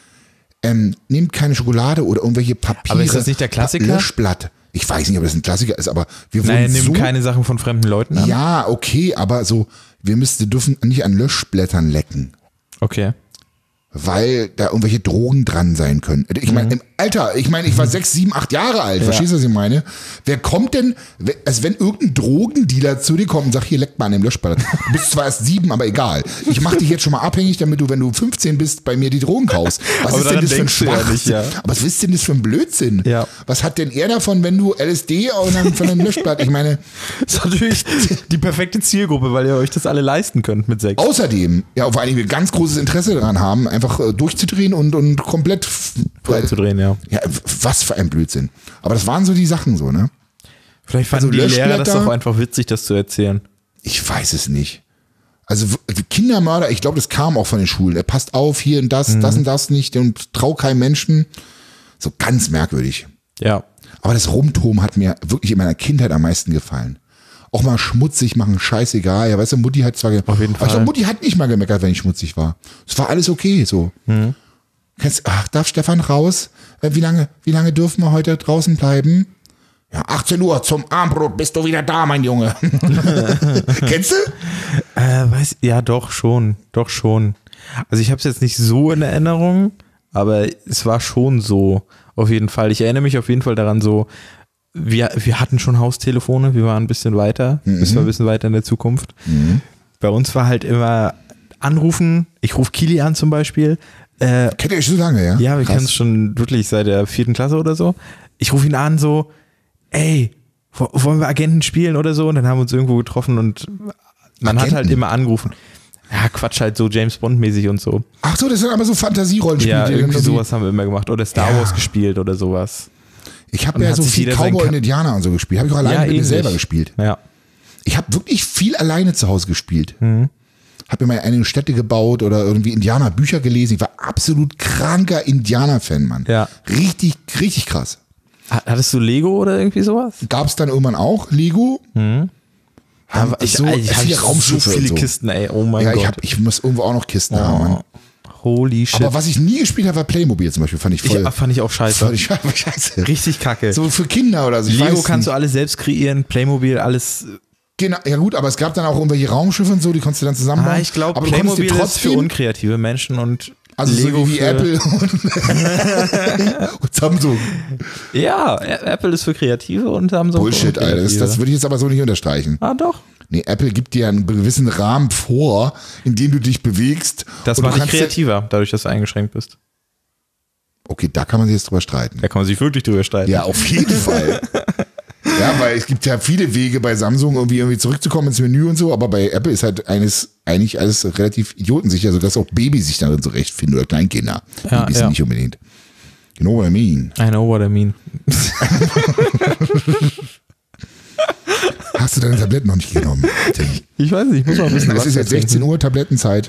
Nehmt keine Schokolade oder irgendwelche Papiere. Aber ist das nicht der Klassiker? Löschblatt. Ich weiß nicht, ob das ein Klassiker ist, aber wir wurden nimm keine Sachen von fremden Leuten an. Ja, okay, aber so, wir dürfen nicht an Löschblättern lecken. Okay. Weil da irgendwelche Drogen dran sein können. Ich meine, im Alter, ich war 6, 7, 8 Jahre alt, verstehst du, was ich meine? Wer kommt denn, als wenn irgendein Drogendealer zu dir kommt und sagt, hier, leck mal an dem Löschblatt. Du bist zwar erst 7, aber egal. Ich mach dich jetzt schon mal abhängig, damit du, wenn du 15 bist, bei mir die Drogen kaufst. Was aber ist denn das für ein Schwachsinn? Ja. Aber was ist denn das für ein Blödsinn? Ja. Was hat denn er davon, wenn du LSD von einem Löschblatt, ich meine. Das ist natürlich die perfekte Zielgruppe, weil ihr euch das alle leisten könnt mit 6. Außerdem, ja, vor allem wir ganz großes Interesse daran haben, einfach durchzudrehen und komplett freizudrehen, ja. Ja, was für ein Blödsinn. Aber das waren so die Sachen so, ne? Vielleicht fanden die Lehrer das doch einfach witzig, das zu erzählen. Ich weiß es nicht. Also Kindermörder, ich glaube, das kam auch von den Schulen. Er passt auf, hier und das, das und das nicht und trau keinem Menschen. So ganz merkwürdig. Ja. Aber das Rumtoben hat mir wirklich in meiner Kindheit am meisten gefallen. Auch mal schmutzig machen, scheißegal. Ja, weißt du, Mutti hat zwar auf jeden Fall. Aber ich glaube, Mutti hat nicht mal gemeckert, wenn ich schmutzig war. Es war alles okay, so. Darf Stefan raus? Wie lange dürfen wir heute draußen bleiben? Ja, 18 Uhr zum Abendbrot bist du wieder da, mein Junge. Kennst du? Ja, doch schon. Also ich habe es jetzt nicht so in Erinnerung, aber es war schon so, auf jeden Fall. Ich erinnere mich auf jeden Fall daran so, wir hatten schon Haustelefone, wir waren ein bisschen weiter, bis wir ein bisschen weiter in der Zukunft. Bei uns war halt immer anrufen, ich rufe Kili an zum Beispiel. Kennt ihr euch so lange, ja? Ja, wir kennen es schon wirklich seit der 4. Klasse oder so. Ich rufe ihn an so, ey, wollen wir Agenten spielen oder so? Und dann haben wir uns irgendwo getroffen und man hat halt immer angerufen. Ja, Quatsch, halt so James Bond mäßig und so. Ach so, das sind aber so Fantasierollenspiele. Ja, irgendwie sowas haben wir immer gemacht. Oder Star Wars gespielt oder sowas. Ich habe ja so viel Cowboy und Indianer und so gespielt. Habe ich auch alleine mit mir selber gespielt. Ja. Ich habe wirklich viel alleine zu Hause gespielt. Habe mir mal eine Städte gebaut oder irgendwie Indianerbücher gelesen. Ich war absolut kranker Indianer-Fan, Mann. Ja. Richtig, richtig krass. Hattest du Lego oder irgendwie sowas? Gab es dann irgendwann auch Lego? Ich habe so viele Kisten, ey. Oh mein Gott. Ich muss irgendwo auch noch Kisten haben, Mann. Holy shit. Aber was ich nie gespielt habe, war Playmobil zum Beispiel. Fand ich auch scheiße. Scheiße. Richtig kacke. So für Kinder oder so. Lego kannst du alles selbst kreieren, Playmobil alles. Genau, ja gut, aber es gab dann auch irgendwelche Raumschiffe und so, die konntest du dann zusammenbauen. Ich glaube, Playmobil ist für unkreative Menschen und also Lego so wie Apple und Samsung. Ja, Apple ist für Kreative und Samsung Bullshit, Alter. Das würde ich jetzt aber so nicht unterstreichen. Ah, doch. Nee, Apple gibt dir einen gewissen Rahmen vor, in dem du dich bewegst. Das macht dich kreativer, dadurch, dass du eingeschränkt bist. Okay, da kann man sich jetzt drüber streiten. Da kann man sich wirklich drüber streiten. Ja, auf jeden Fall. Ja, weil es gibt ja viele Wege bei Samsung irgendwie zurückzukommen ins Menü und so, aber bei Apple ist halt eigentlich alles relativ idiotensicher, sodass auch Babys sich darin zurechtfinden oder Kleinkinder. Babys nicht unbedingt. You know what I mean? I know what I mean. Hast du deine Tabletten noch nicht genommen? Tim? Ich weiß nicht, ich muss mal ein bisschen Es ist jetzt 16 Uhr, Tablettenzeit.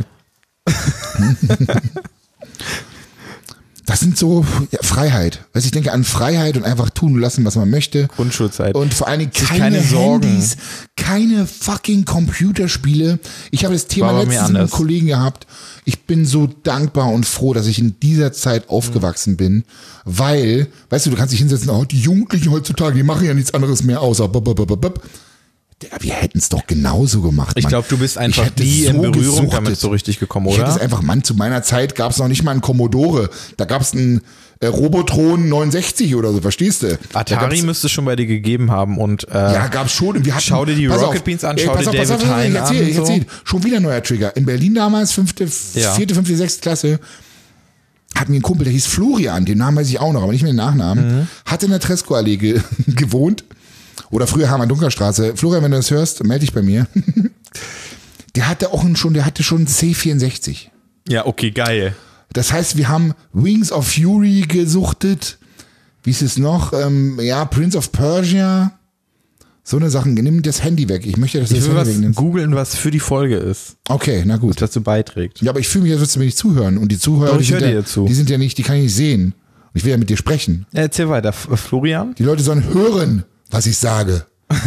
Das sind so Freiheit. Ich denke an Freiheit und einfach tun lassen, was man möchte. Grundschulzeit. Und vor allen Dingen keine Sorgen. Handys, keine fucking Computerspiele. Ich habe das Thema War bei mir letztens mit einem anders. Kollegen gehabt. Ich bin so dankbar und froh, dass ich in dieser Zeit aufgewachsen bin, weil, weißt du, du kannst dich hinsetzen, oh, die Jugendlichen heutzutage, die machen ja nichts anderes mehr außer wir hätten es doch genauso gemacht. Ich Mann. glaube, du bist einfach hätte nie in so Berührung gesuchtet. damit so richtig gekommen, Ich hätte es oder? einfach, Mann, zu meiner Zeit gab es noch nicht mal einen Commodore. Da gab es einen Robotron 69 oder so, verstehst du? Atari müsste es schon bei dir gegeben haben und Ja, gab's schon. Und wir hatten, schau dir die pass Rocket auf, Beans an, ey, schau pass dir auf, pass David auf, Hein ich erzähl, an. So. Schon wieder ein neuer Trigger. In Berlin damals, Ja. 4., 5., 6. Klasse, hatten wir einen Kumpel, der hieß Florian, den Namen weiß ich auch noch, aber nicht mehr den Nachnamen, hat in der Tresco-Allee gewohnt. Oder früher Hermann-Dunker-Straße. Florian, wenn du das hörst, melde dich bei mir. Der hatte schon C64. Ja, okay, geil. Das heißt, wir haben Wings of Fury gesuchtet. Wie ist es noch? Prince of Persia. So eine Sachen. Nimm das Handy weg. Ich möchte, dass du Ich das will Handy was wegnimmst. googeln, was für die Folge ist, Okay, na gut. was dazu beiträgt. Ja, aber ich fühle mich, als würdest du mir nicht zuhören. Und die Zuhörer, Doch, ich höre sind dir zu. die sind ja nicht, die kann ich nicht sehen. Und ich will ja mit dir sprechen. Erzähl weiter, Florian. Die Leute sollen hören, was ich sage.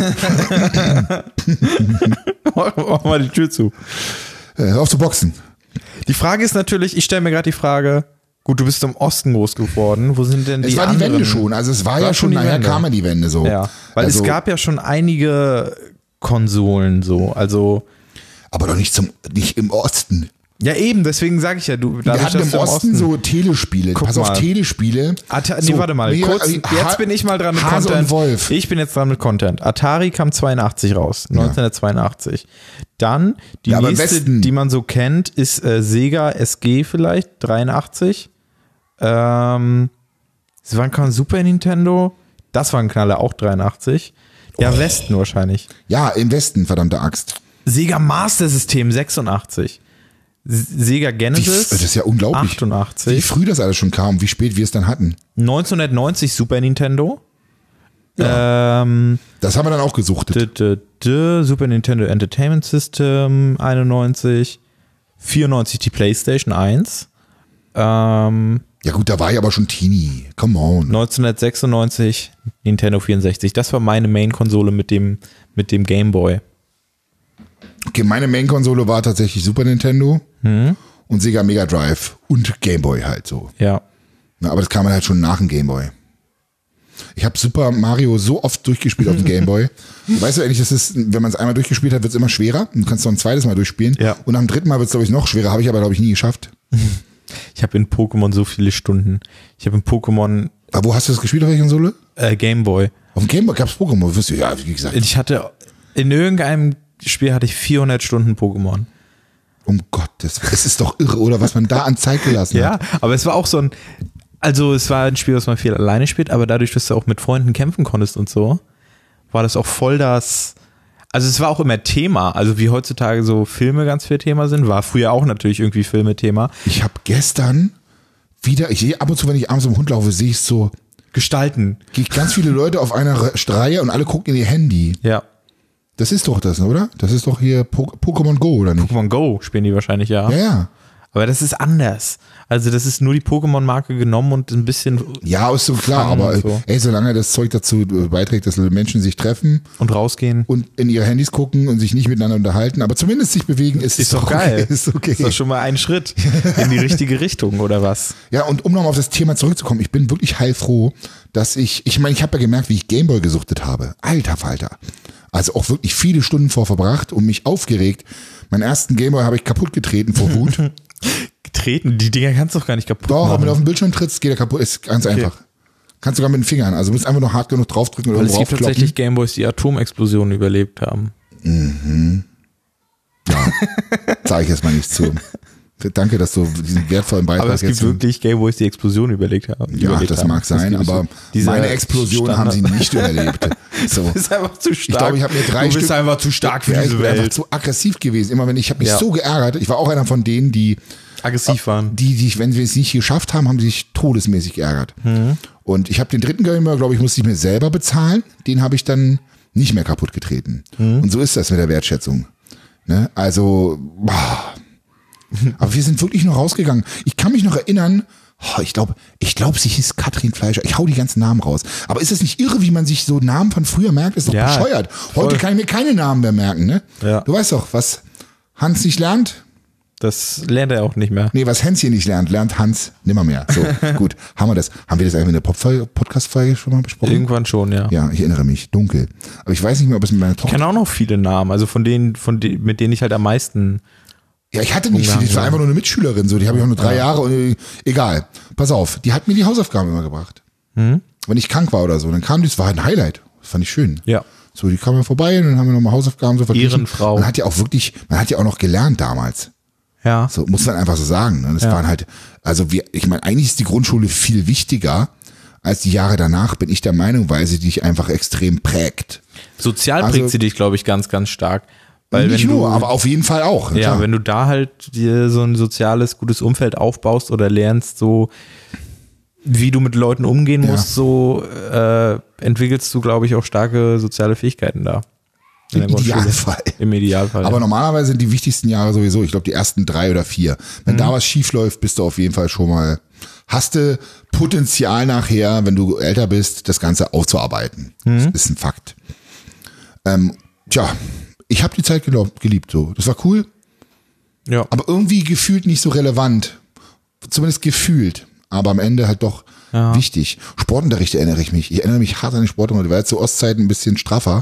Mach mal die Tür zu. Hör auf zu boxen. Die Frage ist natürlich, ich stelle mir gerade die Frage, gut, du bist im Osten groß geworden, wo sind denn die Es war anderen? die Wende schon. Also es war ja schon, die nachher Wende. kam ja die Wende so. Ja, weil also, es gab ja schon einige Konsolen so, also aber doch nicht im Osten. ja eben, deswegen sage ich ja, du Wir dadurch, hatten dass im du Osten so Telespiele. Guck Pass auf, mal. Telespiele. Nee, warte mal, kurz, jetzt bin ich mal dran mit Hase Content. und Wolf. Ich bin jetzt dran mit Content. Atari kam 82 raus, 1982. Dann die Ja, aber im nächste, Westen. die man so kennt, ist Sega SG vielleicht, 83. Wann kam Super Nintendo? Das war ein Knaller, auch 83. Ja, Westen wahrscheinlich. Ja, im Westen, verdammte Axt. Sega Master System 86. Sega Genesis Das ist ja unglaublich. 88. Wie früh das alles schon kam, wie spät wir es dann hatten. 1990 Super Nintendo. Das haben wir dann auch gesuchtet. Super Nintendo Entertainment System 91. 94 die PlayStation 1. Ja gut, da war ich aber schon Teenie. Come on. 1996 Nintendo 64. Das war meine Main-Konsole mit dem Game Boy. Okay, meine Main-Konsole war tatsächlich Super Nintendo und Sega Mega Drive und Game Boy halt so. Ja. Na, aber das kam halt schon nach dem Game Boy. Ich habe Super Mario so oft durchgespielt auf dem Game Boy. Weißt du eigentlich, das ist, wenn man es einmal durchgespielt hat, wird es immer schwerer. Du kannst noch ein zweites Mal durchspielen. Ja. Und am dritten Mal wird es, glaube ich, noch schwerer. Habe ich aber, glaube ich, nie geschafft. Ich habe in Pokémon so viele Stunden. Ich habe in Pokémon Aber wo hast du das gespielt, auf welcher Konsole? Game Boy. Auf dem Game Boy gab es Pokémon, wirst du, ja, wie gesagt. Ich hatte, in irgendeinem Spiel hatte ich 400 Stunden Pokémon. Um Gottes Willen, es ist doch irre, oder was man da an Zeit gelassen hat. Ja, aber es war auch so es war ein Spiel, was man viel alleine spielt, aber dadurch, dass du auch mit Freunden kämpfen konntest und so, war das auch voll also es war auch immer Thema, also wie heutzutage so Filme ganz viel Thema sind, war früher auch natürlich irgendwie Filme Thema. Ich habe gestern wieder, ich sehe ab und zu, wenn ich abends im Hund laufe, sehe ich so, Gestalten. gehe ich ganz viele Leute auf einer Reihe und alle gucken in ihr Handy. Ja. Das ist doch das, oder? Das ist doch hier Pokémon Go, oder nicht? Pokémon Go spielen die wahrscheinlich, ja. Ja, ja. Aber das ist anders. Also das ist nur die Pokémon-Marke genommen und ein bisschen Ja, ist so klar, Fun aber und so. ey, solange das Zeug dazu beiträgt, dass Menschen sich treffen und rausgehen. und in ihre Handys gucken und sich nicht miteinander unterhalten, aber zumindest sich bewegen, ist Ist doch okay. geil. Ist okay. Ist doch schon mal ein Schritt in die richtige Richtung, oder was? Ja, und um nochmal auf das Thema zurückzukommen, ich bin wirklich heilfroh, dass ich habe ja gemerkt, wie ich Gameboy gesuchtet habe. Alter Falter. Also auch wirklich viele Stunden verbracht und mich aufgeregt. Meinen ersten Gameboy habe ich kaputt getreten vor Wut. Getreten? Die Dinger kannst du doch gar nicht kaputt Doch, machen. wenn du auf den Bildschirm trittst, geht er kaputt. Ist ganz einfach. Kannst sogar mit den Fingern. Also du musst einfach nur hart genug draufdrücken oder Weil es irgendwo gibt aufkloppen. tatsächlich Gameboys, die Atomexplosionen überlebt haben. Sage ich jetzt mal nicht zu. Danke, dass du diesen wertvollen Beitrag Aber es gibt jetzt... wirklich Gameboys, die Explosionen überlebt haben. Ja, das mag sein, gibt es. aber Dieser meine Explosion haben sie Standard- nicht überlebt. So. Du bist einfach zu stark. Ich glaube, ich habe mir 3 Du Stück... bist einfach zu stark für Ja, ich diese bin einfach Welt. zu aggressiv gewesen. Immer wenn ich habe mich Ja. so geärgert. Ich war auch einer von denen, die aggressiv waren. Wenn sie es nicht geschafft haben, haben sie sich todesmäßig geärgert. Und ich habe den dritten Game Boy, glaube ich, musste ich mir selber bezahlen. Den habe ich dann nicht mehr kaputt getreten. Und so ist das mit der Wertschätzung. Ne? Also, boah. Aber wir sind wirklich noch rausgegangen. Ich kann mich noch erinnern, ich glaube, sie hieß Katrin Fleischer. Ich hau die ganzen Namen raus. Aber ist es nicht irre, wie man sich so Namen von früher merkt? Ist doch bescheuert. Heute kann ich mir keine Namen mehr merken, ne? Ja. Du weißt doch, was Hans nicht lernt. Das lernt er auch nicht mehr. Nee, was Hänschen nicht lernt Hans nimmermehr. So, gut, haben wir das. Haben wir das eigentlich in der Podcast-Folge schon mal besprochen? Irgendwann schon, ja. Ja, ich erinnere mich, dunkel. Aber ich weiß nicht mehr, ob es mit meiner Tochter... Ich kenne auch noch viele Namen, also von denen, mit denen ich halt am meisten... Ja, ich hatte nicht viele, ich war einfach nur eine Mitschülerin, so, die habe ich auch nur 3 Jahre und egal. Pass auf, die hat mir die Hausaufgaben immer gebracht. Wenn ich krank war oder so, dann kam das war ein Highlight. Das fand ich schön. Ja. So, die kam mir vorbei und dann haben wir nochmal Hausaufgaben so verglichen. Ehrenfrau. Man hat ja auch noch gelernt damals. Ja. So, muss man einfach so sagen. Und es waren halt, also ich meine, eigentlich ist die Grundschule viel wichtiger als die Jahre danach, bin ich der Meinung, weil sie dich einfach extrem prägt. Sozial prägt sie dich, glaube ich, ganz, ganz stark. Weil nicht nur, aber auf jeden Fall auch. Ja, klar. wenn du da halt dir so ein soziales, gutes Umfeld aufbaust oder lernst, so wie du mit Leuten umgehen musst, so entwickelst du, glaube ich, auch starke soziale Fähigkeiten da. Im Idealfall. Im Idealfall. Aber normalerweise sind die wichtigsten Jahre sowieso, ich glaube, die ersten 3 oder 4. Wenn da was schief läuft, bist du auf jeden Fall schon mal, hast du Potenzial nachher, wenn du älter bist, das Ganze aufzuarbeiten. Das ist ein Fakt. Ich habe die Zeit geliebt, so. Das war cool. Ja. Aber irgendwie gefühlt nicht so relevant. Zumindest gefühlt. Aber am Ende halt doch wichtig. Sportunterricht erinnere ich mich. Ich erinnere mich hart an den Sportunterricht. War jetzt zu Ostzeiten ein bisschen straffer.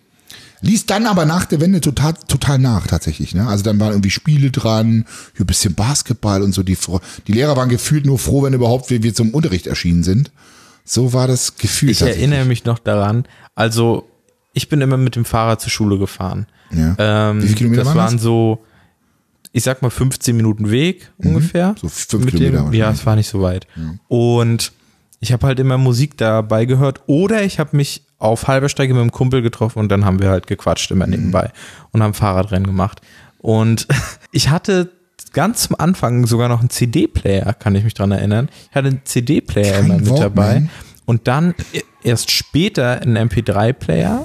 Ließ dann aber nach der Wende total nach, tatsächlich. Ne? Also dann waren irgendwie Spiele dran, hier ein bisschen Basketball und so. Die Lehrer waren gefühlt nur froh, wenn überhaupt wir zum Unterricht erschienen sind. So war das Gefühl. Ich erinnere mich noch daran. Also ich bin immer mit dem Fahrrad zur Schule gefahren. Ja. Wie viele Kilometer das waren so, ich sag mal 15 Minuten Weg ungefähr. So 5 Kilometer. Ja, es war nicht so weit. Und ich habe halt immer Musik dabei gehört oder ich habe mich auf halber Strecke mit einem Kumpel getroffen und dann haben wir halt gequatscht immer nebenbei und haben Fahrradrennen gemacht. Und ich hatte ganz zum Anfang sogar noch einen CD-Player, kann ich mich dran erinnern. Ich hatte einen CD-Player immer mit dabei und dann erst später einen MP3-Player.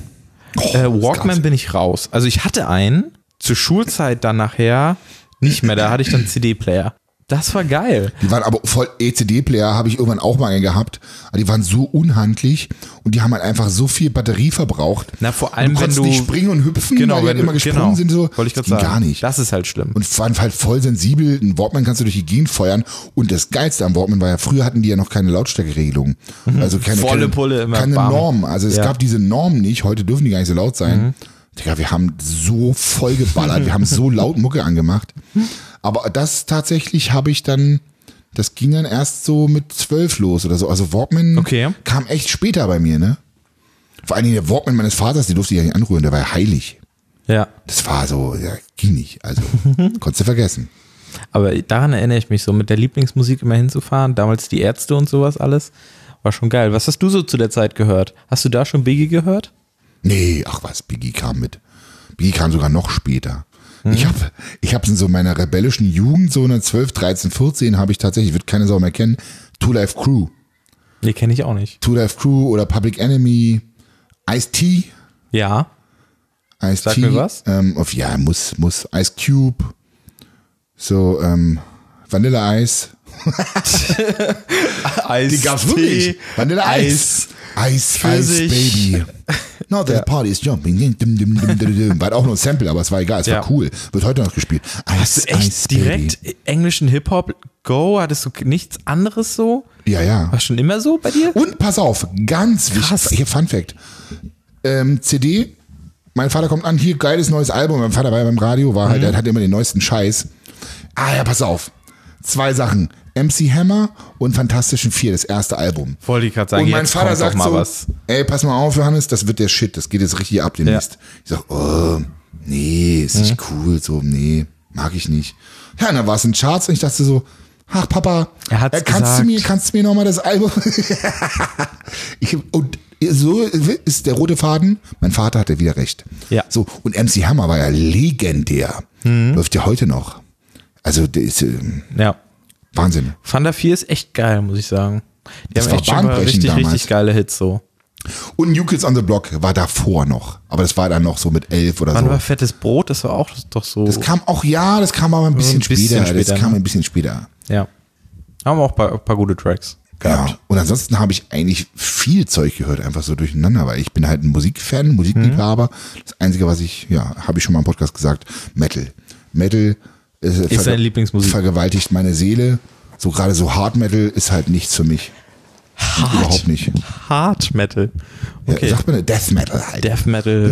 Walkman bin ich raus. Also ich hatte einen, zur Schulzeit dann nachher nicht mehr, da hatte ich dann CD-Player. Das war geil. Die waren aber voll CD-Player, habe ich irgendwann auch mal gehabt. Aber die waren so unhandlich und die haben halt einfach so viel Batterie verbraucht. Na, vor allem, wenn du nicht springen und hüpfen, weil die halt immer gesprungen sind. So. Wollte ich gerade sagen. Gar nicht. Das ist halt schlimm. Und waren halt voll sensibel. Ein Walkman kannst du durch die Gegend feuern. Und das Geilste am Walkman war ja, früher hatten die ja noch keine Lautstärkeregelung. Also keine Pulle immer. Keine Norm. Also es gab diese Norm nicht. Heute dürfen die gar nicht so laut sein. Digga, wir haben so voll geballert. Wir haben so laut Mucke angemacht. Aber das tatsächlich habe ich dann, das ging dann erst so mit 12 los oder so. Also Walkman kam echt später bei mir, ne? Vor allen Dingen der Walkman meines Vaters, die durfte ich ja nicht anrühren, der war ja heilig. Ja. Das war so, ging nicht. Also, konntest du vergessen. Aber daran erinnere ich mich so, mit der Lieblingsmusik immer hinzufahren. Damals die Ärzte und sowas alles. War schon geil. Was hast du so zu der Zeit gehört? Hast du da schon Biggie gehört? Nee, ach was, Biggie kam sogar noch später. Ich habe in so meiner rebellischen Jugend, so in 12, 13, 14, habe ich tatsächlich, wird keine Sau mehr kennen, Two Live Crew. Nee, kenne ich auch nicht. Two Live Crew oder Public Enemy, Ice-T. Ja. Ice-T. Sag mir was? Muss. Ice Cube. So, Vanilla Ice. Die gab's wirklich. Vanilla Ice. Ice Baby. Now the party is jumping. War auch nur ein Sample, aber es war egal, es war cool. Wird heute noch gespielt. Hast du echt direkt englischen Hip-Hop Go? Hattest du nichts anderes so? Ja. War schon immer so bei dir? Und pass auf, ganz wichtig, hier Fun Fact. CD, mein Vater kommt an, hier geiles neues Album. Mein Vater war ja beim Radio, der hat immer den neuesten Scheiß. Pass auf. 2 Sachen. MC Hammer und Fantastischen 4, das erste Album. Wollte ich gerade sagen, und mein Vater sagt mal so, was. Ey, pass mal auf, Johannes, das wird der Shit, das geht jetzt richtig ab demnächst. Ich sag, nee, ist nicht cool, so, nee, mag ich nicht. Ja, und dann war es in Charts und ich dachte so, ach Papa, kannst du mir nochmal das Album? Und so ist der rote Faden, mein Vater hatte wieder recht. Ja. So, und MC Hammer war ja legendär. Läuft ja heute noch. Also der ist Ja. Wahnsinn. Fanta 4 ist echt geil, muss ich sagen. Die Das haben war echt schon mal bahnbrechend damals. richtig geile Hits so. Und New Kids on the Block war davor noch. Aber das war dann noch so mit 11 oder Wann so. war Fettes Brot? Das war auch doch so. Das kam auch, ja, das kam aber ein bisschen, später. Das kam ne? ein bisschen später. Ja. Haben wir auch ein paar gute Tracks gehabt. Ja. Und ansonsten habe ich eigentlich viel Zeug gehört, einfach so durcheinander, weil ich bin halt ein Musikfan, Musikliebhaber. Das Einzige, was ich, habe ich schon mal im Podcast gesagt, Metal. Metal ist deine Lieblingsmusik. Vergewaltigt meine Seele. So gerade so Hard Metal ist halt nichts für mich. Überhaupt nicht. Hard Metal. Okay. Ja, sagt man Death Metal halt. Death Metal.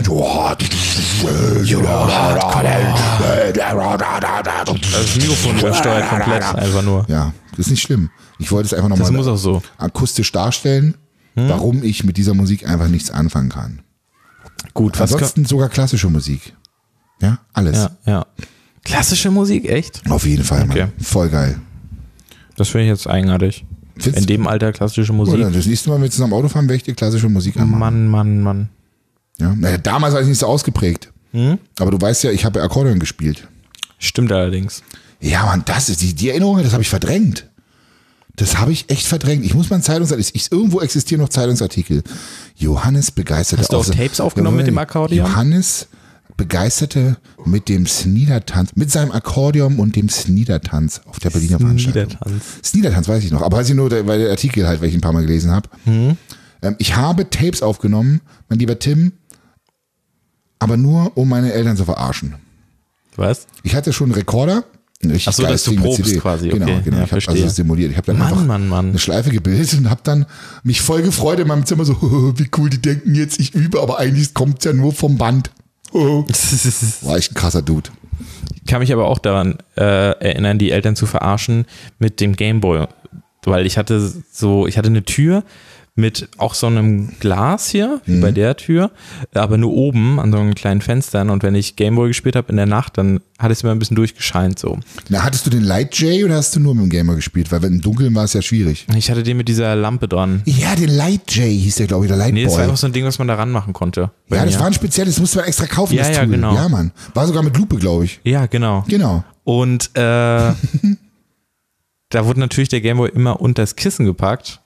Das Mikrofon übersteuert komplett einfach nur. Ja, das ist nicht schlimm. Ich wollte es einfach Das muss nochmal auch so. akustisch darstellen, warum ich mit dieser Musik einfach nichts anfangen kann. Gut, was Ansonsten sogar klassische Musik. Ja, alles. Ja. Klassische Musik, echt? Auf jeden Fall, Okay. Mann. Voll geil. Das finde ich jetzt eigenartig. Findest In dem Alter klassische Musik. Oder das nächste Mal, wenn wir zusammen Auto fahren, werde ich dir klassische Musik anmachen. Mann. Ja? Naja, damals war ich nicht so ausgeprägt. Aber du weißt ja, ich habe Akkordeon gespielt. Stimmt allerdings. Ja, Mann, das ist die Erinnerung, das habe ich verdrängt. Das habe ich echt verdrängt. Ich muss mal einen Zeitungsartikel, irgendwo existieren noch Zeitungsartikel. Johannes begeisterte. Hast du auch Tapes aufgenommen mit dem Akkordeon? Johannes begeisterte mit dem Sniedertanz, mit seinem Akkordeon und dem Sniedertanz auf der Berliner Veranstaltung. Sniedertanz weiß ich noch, aber weiß ich nur, weil der Artikel halt, weil ich ein paar Mal gelesen habe. Ich habe Tapes aufgenommen, mein lieber Tim, aber nur, um meine Eltern zu verarschen. Was? Ich hatte schon einen Rekorder. Ach so, dass du probst quasi. Genau, Okay. genau. Ja, Ich habe verstehe. also simuliert. Ich habe dann einfach Mann. eine Schleife gebildet und habe dann mich voll gefreut in meinem Zimmer so, wie cool, die denken jetzt, ich übe, aber eigentlich kommt es ja nur vom Band. War echt ein krasser Dude. Ich kann mich aber auch daran erinnern, die Eltern zu verarschen mit dem Gameboy. Weil ich hatte eine Tür mit auch so einem Glas hier, wie bei der Tür, aber nur oben an so einem kleinen Fenstern. Und wenn ich Gameboy gespielt habe in der Nacht, dann hat es immer ein bisschen durchgescheint so. Na, hattest du den Light J oder hast du nur mit dem Gamer gespielt? Weil wenn im Dunkeln war es ja schwierig. Ich hatte den mit dieser Lampe dran. Ja, den Light J hieß der, glaube ich, der Light Nee, das Boy. war einfach so ein Ding, was man da ranmachen konnte. Ja, das war ein spezielles, das musste man extra kaufen, das Ja, Tool. genau. Ja, Mann. War sogar mit Lupe, glaube ich. Ja, genau. Genau. Und da wurde natürlich der Gameboy immer unter das Kissen gepackt.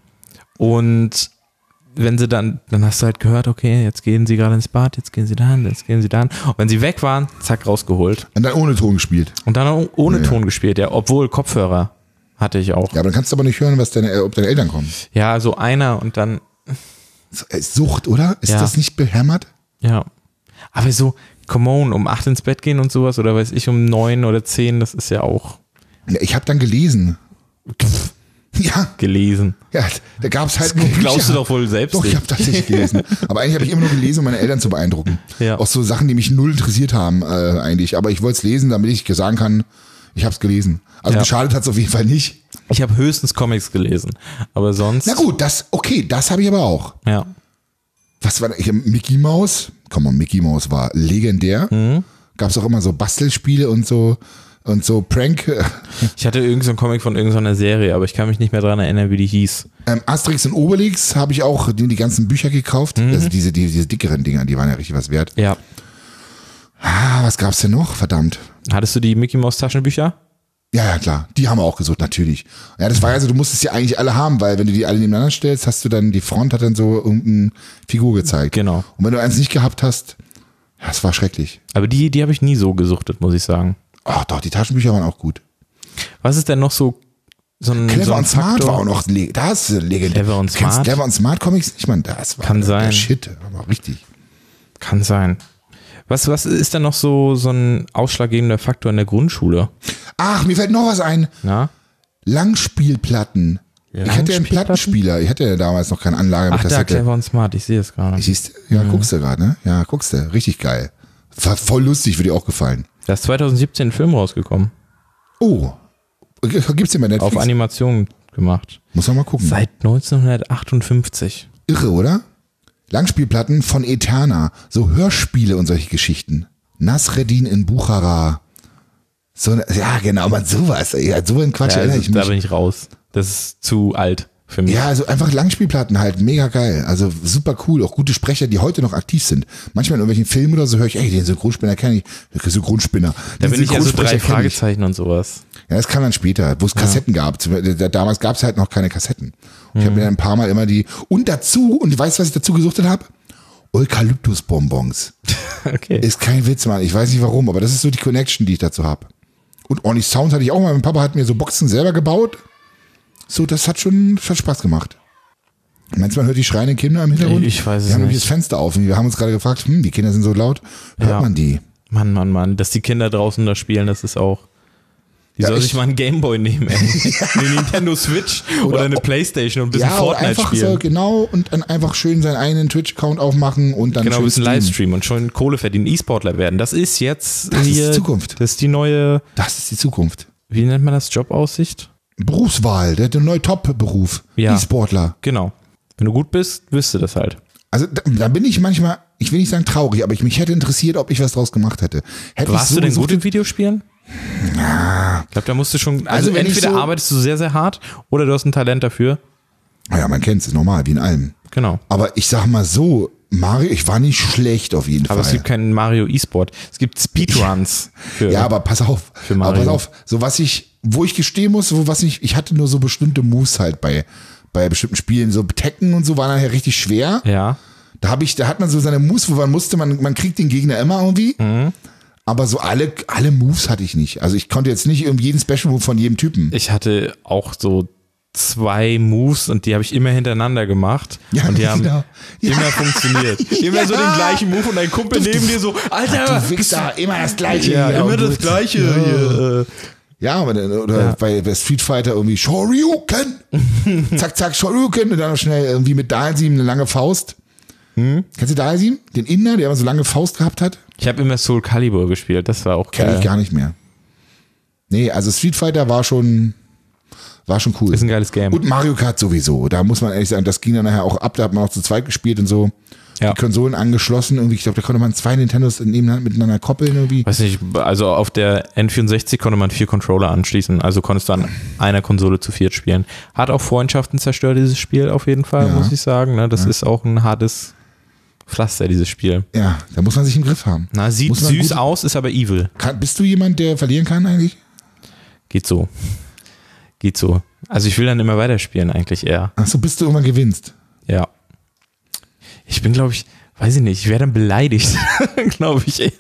Und wenn sie dann hast du halt gehört, okay, jetzt gehen sie gerade ins Bad, jetzt gehen sie da hin. Und wenn sie weg waren, zack, rausgeholt. Und dann ohne Ton gespielt. Und dann auch ohne Ton gespielt, ja, obwohl Kopfhörer hatte ich auch. Ja, aber dann kannst du aber nicht hören, ob deine Eltern kommen. Ja, so einer und dann, Sucht, oder? Ist Ja. das nicht behämmert? ja. Aber so, come on, um 8 ins Bett gehen und sowas, oder weiß ich, um 9 oder 10, das ist ja auch Ja, ich habe dann gelesen. Ja, gelesen. ja, da gab es halt nur Bücher. Glaubst du doch wohl selbst Doch, ich nicht. habe tatsächlich gelesen. Aber eigentlich habe ich immer nur gelesen, um meine Eltern zu beeindrucken. Ja. Auch so Sachen, die mich null interessiert haben eigentlich. Aber ich wollte es lesen, damit ich sagen kann, ich habe es gelesen. Also Ja. geschadet hat es auf jeden Fall nicht. Ich habe höchstens Comics gelesen, aber sonst. Na gut, das habe ich aber auch. Ja. Was war da? Ich hab Mickey Mouse. Komm mal, Mickey Mouse war legendär. Gab es auch immer so Bastelspiele und so Prank. Ich hatte irgend so einen Comic von irgendeiner Serie, aber ich kann mich nicht mehr daran erinnern, wie die hieß. Asterix und Obelix habe ich auch die ganzen Bücher gekauft. Also diese dickeren Dinger, die waren ja richtig was wert. Ja. Was gab's denn noch? Verdammt. Hattest du die Mickey Mouse Taschenbücher? Ja, klar. Die haben wir auch gesucht, natürlich. Ja, das war ja so, du musstest ja eigentlich alle haben, weil wenn du die alle nebeneinander stellst, hast du dann, die Front hat dann so irgendeine Figur gezeigt. Genau. Und wenn du eins nicht gehabt hast, ja, das war schrecklich. Aber die habe ich nie so gesuchtet, muss ich sagen. Ach doch, die Taschenbücher waren auch gut. Was ist denn noch so ein Clever so ein und Smart Faktor? war auch noch, das ist legendär. Clever und Du kennst Smart? Clever und Smart Comics nicht, man, das war Kann der sein. Shit, aber richtig. Kann sein. Was ist denn noch so ein ausschlaggebender Faktor in der Grundschule? Ach, mir fällt noch was ein. Na? Langspielplatten. Ich hatte ja einen Langspielplatten? Plattenspieler. Ich hatte ja damals noch keine Anlage mit Ach, da, Kassette. Clever und Smart, ich sehe es gerade. Siehst du? Ja, guckst du gerade, ne? Ja, guckst du. Richtig geil. War voll lustig, würde dir auch gefallen. Da ist 2017 ein Film rausgekommen. Oh. Gibt's den bei Netflix? Auf Animation gemacht. Muss man mal gucken. Seit 1958. Irre, oder? Langspielplatten von Eterna. So Hörspiele und solche Geschichten. Nasreddin in Buchara. So, ja, genau, man, sowas. Ja, so ein Quatsch Ja, erinnere also, ich da mich. bin ich raus. Das ist zu alt. für mich. Ja, also einfach Langspielplatten halt, mega geil. Also super cool, auch gute Sprecher, die heute noch aktiv sind. Manchmal in irgendwelchen Filmen oder so höre ich, ey, den Synchronspinner kenne ich. Synchronspinner. Da bin ich ja so 3 Fragezeichen und sowas. Ja, das kam dann später, wo es Kassetten gab. Damals gab es halt noch keine Kassetten. Ich habe mir ein paar Mal immer und dazu, und weißt du, was ich dazu gesuchtet habe? Eukalyptusbonbons. Okay. Ist kein Witz, Mann. Ich weiß nicht warum, aber das ist so die Connection, die ich dazu habe. Und ordentlich Sounds hatte ich auch mal. Mein Papa hat mir so Boxen selber gebaut. So, das hat Spaß gemacht. Meinst du, man hört die schreienden Kinder im Hintergrund? Ich weiß es nicht. Wir haben nicht. das Fenster auf und wir haben uns gerade gefragt, die Kinder sind so laut. Hört man die? Mann. Dass die Kinder draußen da spielen, das ist auch... Die soll sich mal einen Gameboy nehmen, ey. Eine Nintendo Switch oder eine Playstation und ein bisschen Fortnite einfach spielen. So, genau, und dann einfach schön seinen eigenen Twitch-Account aufmachen und dann genau, ein schön bisschen Livestream und schon Kohle verdienen, E-Sportler werden. Das ist jetzt Das hier, ist die Zukunft. Das ist die neue, Das ist die Zukunft. wie nennt man das, Jobaussicht? Berufswahl, der neue Top-Beruf. Ja. E-Sportler. Genau. Wenn du gut bist, wirst du das halt. Also da bin ich manchmal, ich will nicht sagen traurig, aber mich hätte interessiert, ob ich was draus gemacht hätte. Warst du denn gut in Videospielen? Ja. Ich glaube, da musst du schon, also wenn entweder arbeitest du sehr, sehr hart oder du hast ein Talent dafür. Ja, man kennt es, ist normal, wie in allem. Genau. Aber ich sag mal so, Mario, ich war nicht schlecht auf jeden Fall. Aber es gibt keinen Mario E-Sport. Es gibt Speedruns. Ja, aber pass auf. Für Mario. Aber pass auf, so wo ich gestehen muss, ich hatte nur so bestimmte Moves halt bei bestimmten Spielen, so Tekken und so war nachher richtig schwer. Ja. Da hat man so seine Moves, wo man kriegt den Gegner immer irgendwie. Mhm. Aber so alle Moves hatte ich nicht. Also ich konnte jetzt nicht irgendwie jeden Special Move von jedem Typen. Ich hatte auch so 2 Moves und die habe ich immer hintereinander gemacht. Ja, und die haben genau. immer funktioniert. Immer so den gleichen Move und dein Kumpel neben dir so, Alter, Du Wichser, immer das Gleiche. ja, hier. immer Und das Gleiche. Ja. Hier. Ja, oder bei Street Fighter irgendwie Shoryuken. Zack, zack, Shoryuken. Und dann noch schnell irgendwie mit Dalsim eine lange Faust. Kennst du Dalsim? Den Inder, der immer so lange Faust gehabt hat? Ich habe immer Soul Calibur gespielt, das war auch geil. Kenn ich gar nicht mehr. Nee, also Street Fighter war schon cool. Ist ein geiles Game. Und Mario Kart sowieso. Da muss man ehrlich sagen, das ging dann nachher auch ab, da hat man auch zu zweit gespielt und so. Ja. Die Konsolen angeschlossen. Irgendwie, ich glaube, da konnte man 2 Nintendos miteinander koppeln irgendwie. Weiß nicht, also auf der N64 konnte man 4 Controller anschließen, also konntest du an einer Konsole zu 4 spielen. Hat auch Freundschaften zerstört, dieses Spiel auf jeden Fall, muss ich sagen. Das ist auch ein hartes Pflaster, dieses Spiel. Ja, da muss man sich im Griff haben. Na, sieht süß aus, ist aber evil. Bist du jemand, der verlieren kann eigentlich? Geht so. Also ich will dann immer weiterspielen eigentlich eher. Ach so, bis du immer gewinnst. Ja. Ich bin, glaube ich, weiß ich nicht, ich werde dann beleidigt, glaube ich eher.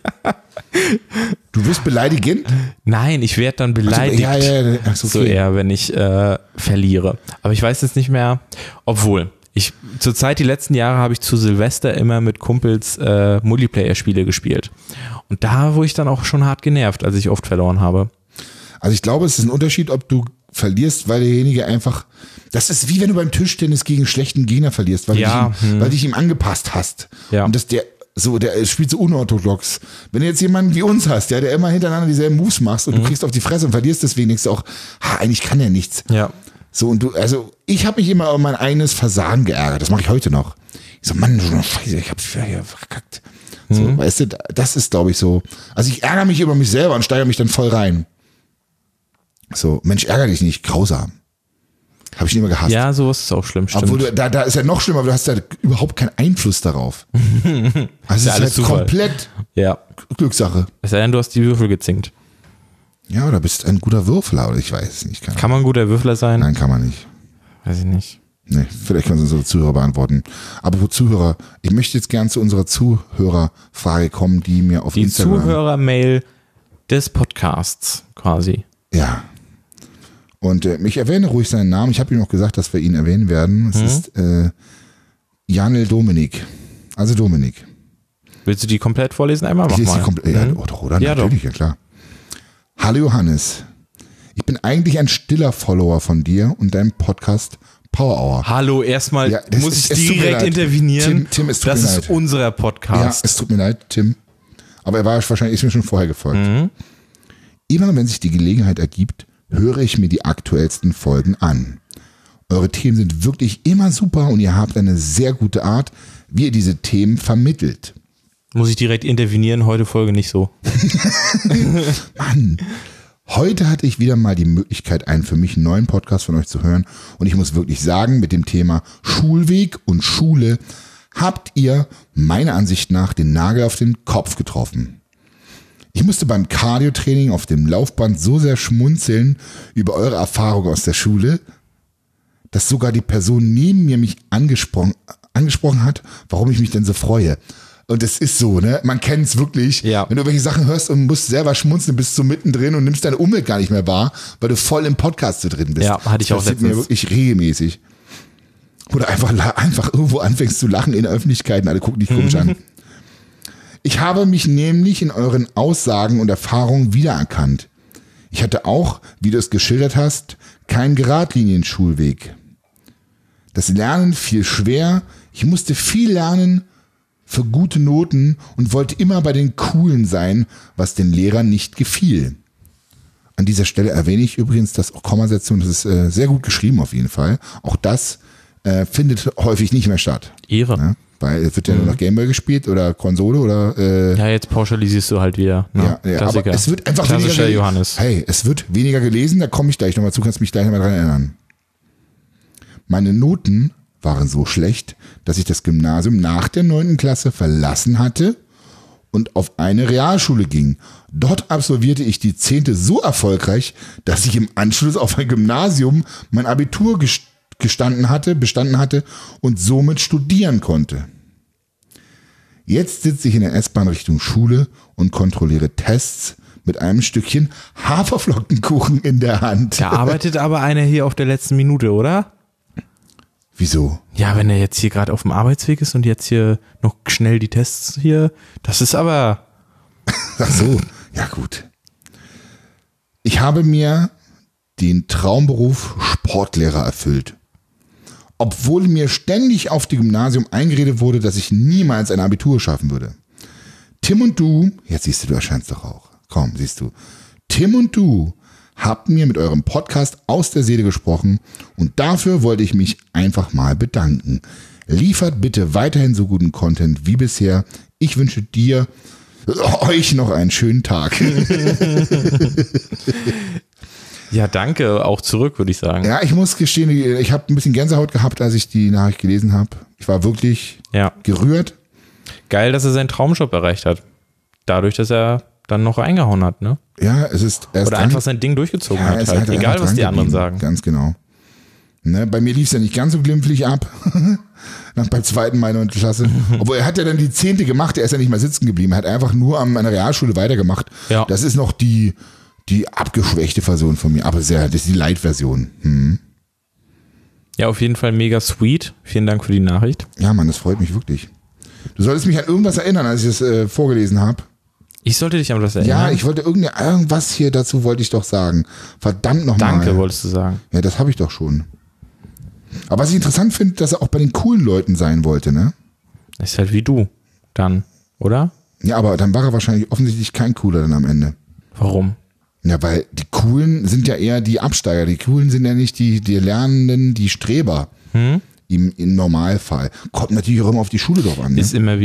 Du wirst beleidigend? Nein, ich werde dann beleidigt. Ja. Ach so, okay. So eher, wenn ich verliere. Aber ich weiß jetzt nicht mehr, obwohl. Zurzeit die letzten Jahre habe ich zu Silvester immer mit Kumpels Multiplayer-Spiele gespielt. Und da wurde ich dann auch schon hart genervt, als ich oft verloren habe. Also ich glaube, es ist ein Unterschied, ob du verlierst, weil derjenige einfach, das ist wie wenn du beim Tischtennis gegen einen schlechten Gegner verlierst, weil du dich ihm angepasst hast. Ja. Und der spielt so unorthodox. Wenn du jetzt jemanden wie uns hast, der immer hintereinander dieselben Moves machst und du kriegst auf die Fresse und verlierst deswegen, denkst du auch, eigentlich kann er nichts. Ja. So, und ich habe mich immer über mein eigenes Versagen geärgert. Das mache ich heute noch. Ich so, Mann, du Scheiße, ich hab's hier verkackt. So, weißt du, das ist, glaube ich, so. Also ich ärgere mich über mich selber und steigere mich dann voll rein. So, Mensch, ärgere dich nicht, grausam. Habe ich immer gehasst. Ja, sowas ist auch schlimm, stimmt. Obwohl da ist ja noch schlimmer, weil du hast ja überhaupt keinen Einfluss darauf. Also es ist alles halt Zufall. komplett Es Glückssache. sei denn, du hast die Würfel gezinkt. Ja, oder bist ein guter Würfler, oder ich weiß es nicht. Kann man ein guter Würfler sein? Nein, kann man nicht. Weiß ich nicht. Nee, vielleicht können Sie unsere Zuhörer beantworten. Aber wo Zuhörer, ich möchte jetzt gern zu unserer Zuhörerfrage kommen, die mir auf Die Instagram... Zuhörer-Mail des Podcasts quasi. Ja. Und ich erwähne ruhig seinen Namen. Ich habe ihm noch gesagt, dass wir ihn erwähnen werden. Es ist Janel Dominik. Also Dominik. Willst du die komplett vorlesen? Einmal mach Ich lese mal. die komplett. Ja, oder? Ja, Natürlich, ja klar. Hallo Johannes. Ich bin eigentlich ein stiller Follower von dir und deinem Podcast Power Hour. Hallo, erstmal Ja, muss ich es tut mir direkt leid. intervenieren. Tim, es tut das mir ist leid. unser Ja, Podcast. es tut mir leid, Tim. Aber er war wahrscheinlich, ist mir schon vorher gefolgt. Immer wenn sich die Gelegenheit ergibt, höre ich mir die aktuellsten Folgen an. Eure Themen sind wirklich immer super und ihr habt eine sehr gute Art, wie ihr diese Themen vermittelt. Muss ich direkt intervenieren, heute Folge nicht so. Mann, Heute hatte ich wieder mal die Möglichkeit, einen für mich neuen Podcast von euch zu hören. Und ich muss wirklich sagen, mit dem Thema Schulweg und Schule habt ihr meiner Ansicht nach den Nagel auf den Kopf getroffen. Ich musste beim Cardio-Training auf dem Laufband so sehr schmunzeln über eure Erfahrung aus der Schule, dass sogar die Person neben mir mich angesprochen hat, warum ich mich denn so freue. Und es ist so, ne? Man kennt es wirklich. Ja. Wenn du welche Sachen hörst und musst selber schmunzeln, bist du mittendrin und nimmst deine Umwelt gar nicht mehr wahr, weil du voll im Podcast so drin bist. Ja, hatte ich auch letztens. Das passiert mir wirklich regelmäßig. Oder einfach irgendwo anfängst zu lachen in der Öffentlichkeit und alle gucken dich komisch an. Ich habe mich nämlich in euren Aussagen und Erfahrungen wiedererkannt. Ich hatte auch, wie du es geschildert hast, keinen Geradlinien-Schulweg. Das Lernen fiel schwer. Ich musste viel lernen für gute Noten und wollte immer bei den Coolen sein, was den Lehrern nicht gefiel. An dieser Stelle erwähne ich übrigens das Kommasetzung, das ist sehr gut geschrieben auf jeden Fall. Auch das findet häufig nicht mehr statt. Ehre. Ja, weil es wird ja nur noch Gameboy gespielt oder Konsole oder ja, jetzt pauschalisierst du halt wieder. Ne? Ja, Klassiker. aber es wird einfach Klassischer weniger Johannes. Hey, es wird weniger gelesen, da komme ich gleich nochmal zu, kannst mich gleich nochmal dran erinnern. Meine Noten waren so schlecht, dass ich das Gymnasium nach der 9. Klasse verlassen hatte und auf eine Realschule ging. Dort absolvierte ich die 10. so erfolgreich, dass ich im Anschluss auf ein Gymnasium mein Abitur bestanden hatte und somit studieren konnte. Jetzt sitze ich in der S-Bahn Richtung Schule und kontrolliere Tests mit einem Stückchen Haferflockenkuchen in der Hand. Da arbeitet aber einer hier auf der letzten Minute, oder? Wieso? Ja, wenn er jetzt hier gerade auf dem Arbeitsweg ist und jetzt hier noch schnell die Tests hier, das ist aber... Ach so, ja gut. Ich habe mir den Traumberuf Sportlehrer erfüllt. Obwohl mir ständig auf dem Gymnasium eingeredet wurde, dass ich niemals ein Abitur schaffen würde. Tim und du, jetzt siehst du erscheinst doch auch. Komm, siehst du. Tim und du habt mir mit eurem Podcast aus der Seele gesprochen und dafür wollte ich mich einfach mal bedanken. Liefert bitte weiterhin so guten Content wie bisher. Ich wünsche euch noch einen schönen Tag. Ja, danke, auch zurück, würde ich sagen. Ja, ich muss gestehen, ich habe ein bisschen Gänsehaut gehabt, als ich die Nachricht gelesen habe. Ich war wirklich gerührt. Geil, dass er seinen Traumjob erreicht hat. Dadurch, dass er dann noch reingehauen hat, ne? Ja, es ist... Oder einfach sein Ding durchgezogen hat. Halt. Egal, was die anderen sagen. Ganz genau. Ne, bei mir lief es ja nicht ganz so glimpflich ab. Beim zweiten Mal 9. Klasse. Obwohl er hat ja dann die 10. gemacht, er ist ja nicht mal sitzen geblieben. Er hat einfach nur an einer Realschule weitergemacht. Ja. Das ist noch die abgeschwächte Version von mir. Aber das ist die Light-Version. Ja, auf jeden Fall mega sweet. Vielen Dank für die Nachricht. Ja, Mann, das freut mich wirklich. Du solltest mich an irgendwas erinnern, als ich das vorgelesen habe. Ich sollte dich an was erinnern. Ja, ich wollte irgendwas hier dazu wollte ich doch sagen. Verdammt nochmal. Danke, wolltest du sagen. Ja, das habe ich doch schon. Aber was ich interessant finde, dass er auch bei den coolen Leuten sein wollte, ne? Ist halt wie du dann, oder? Ja, aber dann war er wahrscheinlich offensichtlich kein Cooler dann am Ende. Warum? Ja, weil die Coolen sind ja eher die Absteiger. Die Coolen sind ja nicht die Lernenden, die Streber. Im Normalfall. Kommt natürlich auch immer auf die Schule drauf an. Ne? Ist immer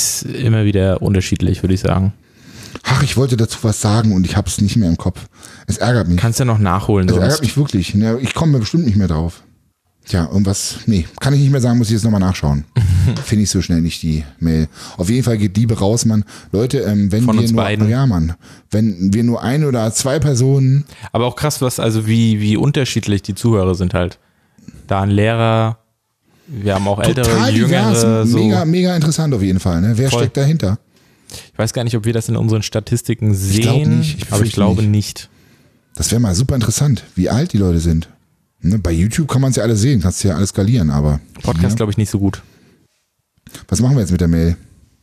wieder unterschiedlich, würde ich sagen. Ach, ich wollte dazu was sagen und ich habe es nicht mehr im Kopf. Es ärgert mich. Kannst ja noch nachholen. Es ärgert mich wirklich. Ich komme bestimmt nicht mehr drauf. Tja, irgendwas, kann ich nicht mehr sagen, muss ich jetzt nochmal nachschauen. Finde ich so schnell nicht die Mail. Auf jeden Fall geht Liebe raus, Mann. Leute, wenn von uns wir nur, beiden. Ja, Mann, wenn wir nur 1 oder 2 Personen. Aber auch krass, wie unterschiedlich die Zuhörer sind halt. Da ein Lehrer, wir haben auch ältere, total jüngere. Divers, So. mega interessant auf jeden Fall. Ne? Wer Voll. steckt dahinter? Ich weiß gar nicht, ob wir das in unseren Statistiken sehen, aber ich glaube nicht. Das wäre mal super interessant, wie alt die Leute sind. Ne? Bei YouTube kann man es ja alles sehen, kannst du ja alles skalieren, aber. Podcast glaube ich nicht so gut. Was machen wir jetzt mit der Mail?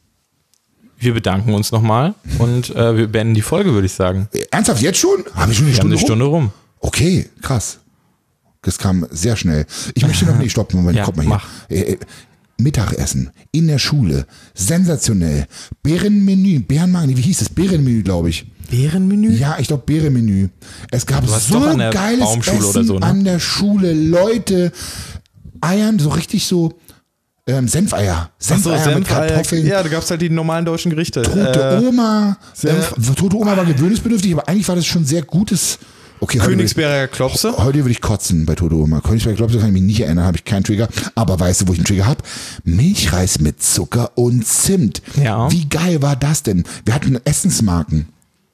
Wir bedanken uns nochmal und wir beenden die Folge, würde ich sagen. Ernsthaft, jetzt schon? Haben wir schon eine Stunde rum? Okay, krass. Das kam sehr schnell. Ich möchte noch nicht stoppen. Moment, ja, kommt mal hier. Mach. Mittagessen in der Schule. Sensationell. Bärenmenü, wie hieß es? Bärenmenü, glaube ich. Bärenmenü? Ja, ich glaube Bärenmenü. Es gab so geiles Essen oder so, ne? an der Schule. Leute, Eiern, so richtig so Senfeier. Senfeier mit Kartoffeln. Ja, da gab es halt die normalen deutschen Gerichte. Tote Oma. Tote Oma war gewöhnungsbedürftig, aber eigentlich war das schon sehr gutes. Okay, Königsberger Klopse. Heute würde ich kotzen bei Tote Oma. Königsberger Klopse kann ich mich nicht erinnern, habe ich keinen Trigger. Aber weißt du, wo ich einen Trigger habe? Milchreis mit Zucker und Zimt. Ja. Wie geil war das denn? Wir hatten Essensmarken.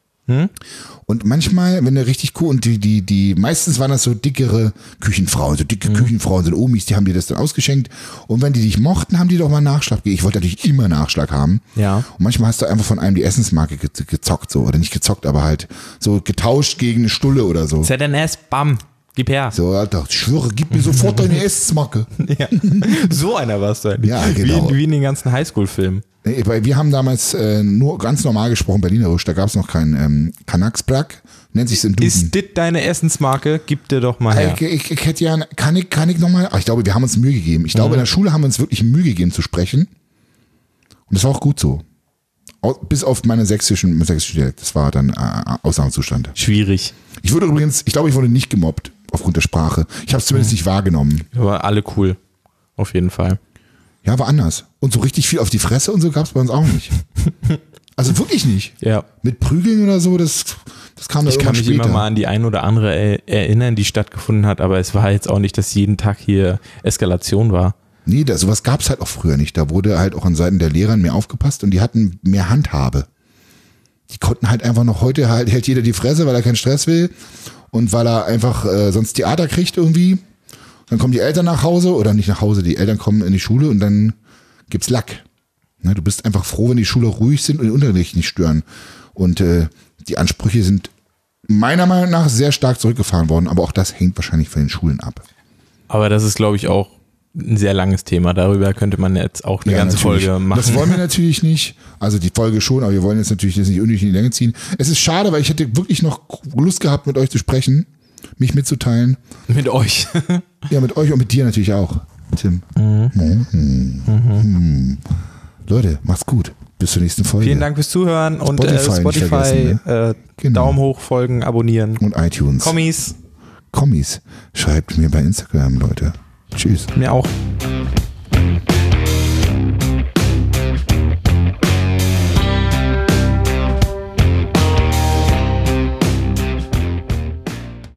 Und manchmal, wenn der richtig cool, und die meistens waren das so dickere Küchenfrauen, so dicke Küchenfrauen, so Omis, die haben dir das dann ausgeschenkt. Und wenn die dich mochten, haben die doch mal Nachschlag gegeben. Ich wollte natürlich immer Nachschlag haben. Ja. Und manchmal hast du einfach von einem die Essensmarke gezockt, so, oder nicht gezockt, aber halt so getauscht gegen eine Stulle oder so. ZNS, bam, gib her. So, Alter, ich schwöre, gib mir sofort deine Essensmarke. Ja. So einer warst du eigentlich. Ja, genau. Wie in den ganzen Highschool-Filmen. Wir haben damals nur ganz normal gesprochen, Berlinerisch, da gab es noch kein Kanaksbrack, nennt sich's im Duden. Ist dit deine Essensmarke? Gib dir doch mal her. Ich hätte ja, kann ich nochmal, ich glaube, wir haben uns Mühe gegeben. Ich glaube, in der Schule haben wir uns wirklich Mühe gegeben zu sprechen. Und das war auch gut so. Bis auf meine sächsische Dialekt. Das war dann Ausnahmezustand. Schwierig. Ich wurde nicht gemobbt aufgrund der Sprache. Ich habe es zumindest nicht wahrgenommen. Aber alle cool. Auf jeden Fall. Ja, war anders. Und so richtig viel auf die Fresse und so gab es bei uns auch nicht. Also wirklich nicht. Ja. Mit Prügeln oder so, das kam dann Ich kann mich später. immer mal an die ein oder andere erinnern, die stattgefunden hat, aber es war jetzt auch nicht, dass jeden Tag hier Eskalation war. Nee, sowas gab es halt auch früher nicht. Da wurde halt auch an Seiten der Lehrer mehr aufgepasst und die hatten mehr Handhabe. Die konnten halt einfach noch, heute hält jeder die Fresse, weil er keinen Stress will und weil er einfach sonst Theater kriegt irgendwie. Dann kommen die Eltern nach Hause oder nicht nach Hause, die Eltern kommen in die Schule und dann gibt's Lack. Ne, du bist einfach froh, wenn die Schüler ruhig sind und den Unterricht nicht stören. Und die Ansprüche sind meiner Meinung nach sehr stark zurückgefahren worden, aber auch das hängt wahrscheinlich von den Schulen ab. Aber das ist, glaube ich, auch ein sehr langes Thema. Darüber könnte man jetzt auch eine ganze natürlich. Folge machen. Das wollen wir natürlich nicht. Also die Folge schon, aber wir wollen jetzt natürlich das nicht unnötig in die Länge ziehen. Es ist schade, weil ich hätte wirklich noch Lust gehabt, mit euch zu sprechen, mich mitzuteilen. Mit euch. Ja, mit euch und mit dir natürlich auch, Tim. Leute, macht's gut. Bis zur nächsten Folge. Vielen Dank fürs Zuhören und Spotify, Genau. Daumen hoch, folgen, abonnieren. Und iTunes. Kommis. Schreibt mir bei Instagram, Leute. Tschüss. Mir auch.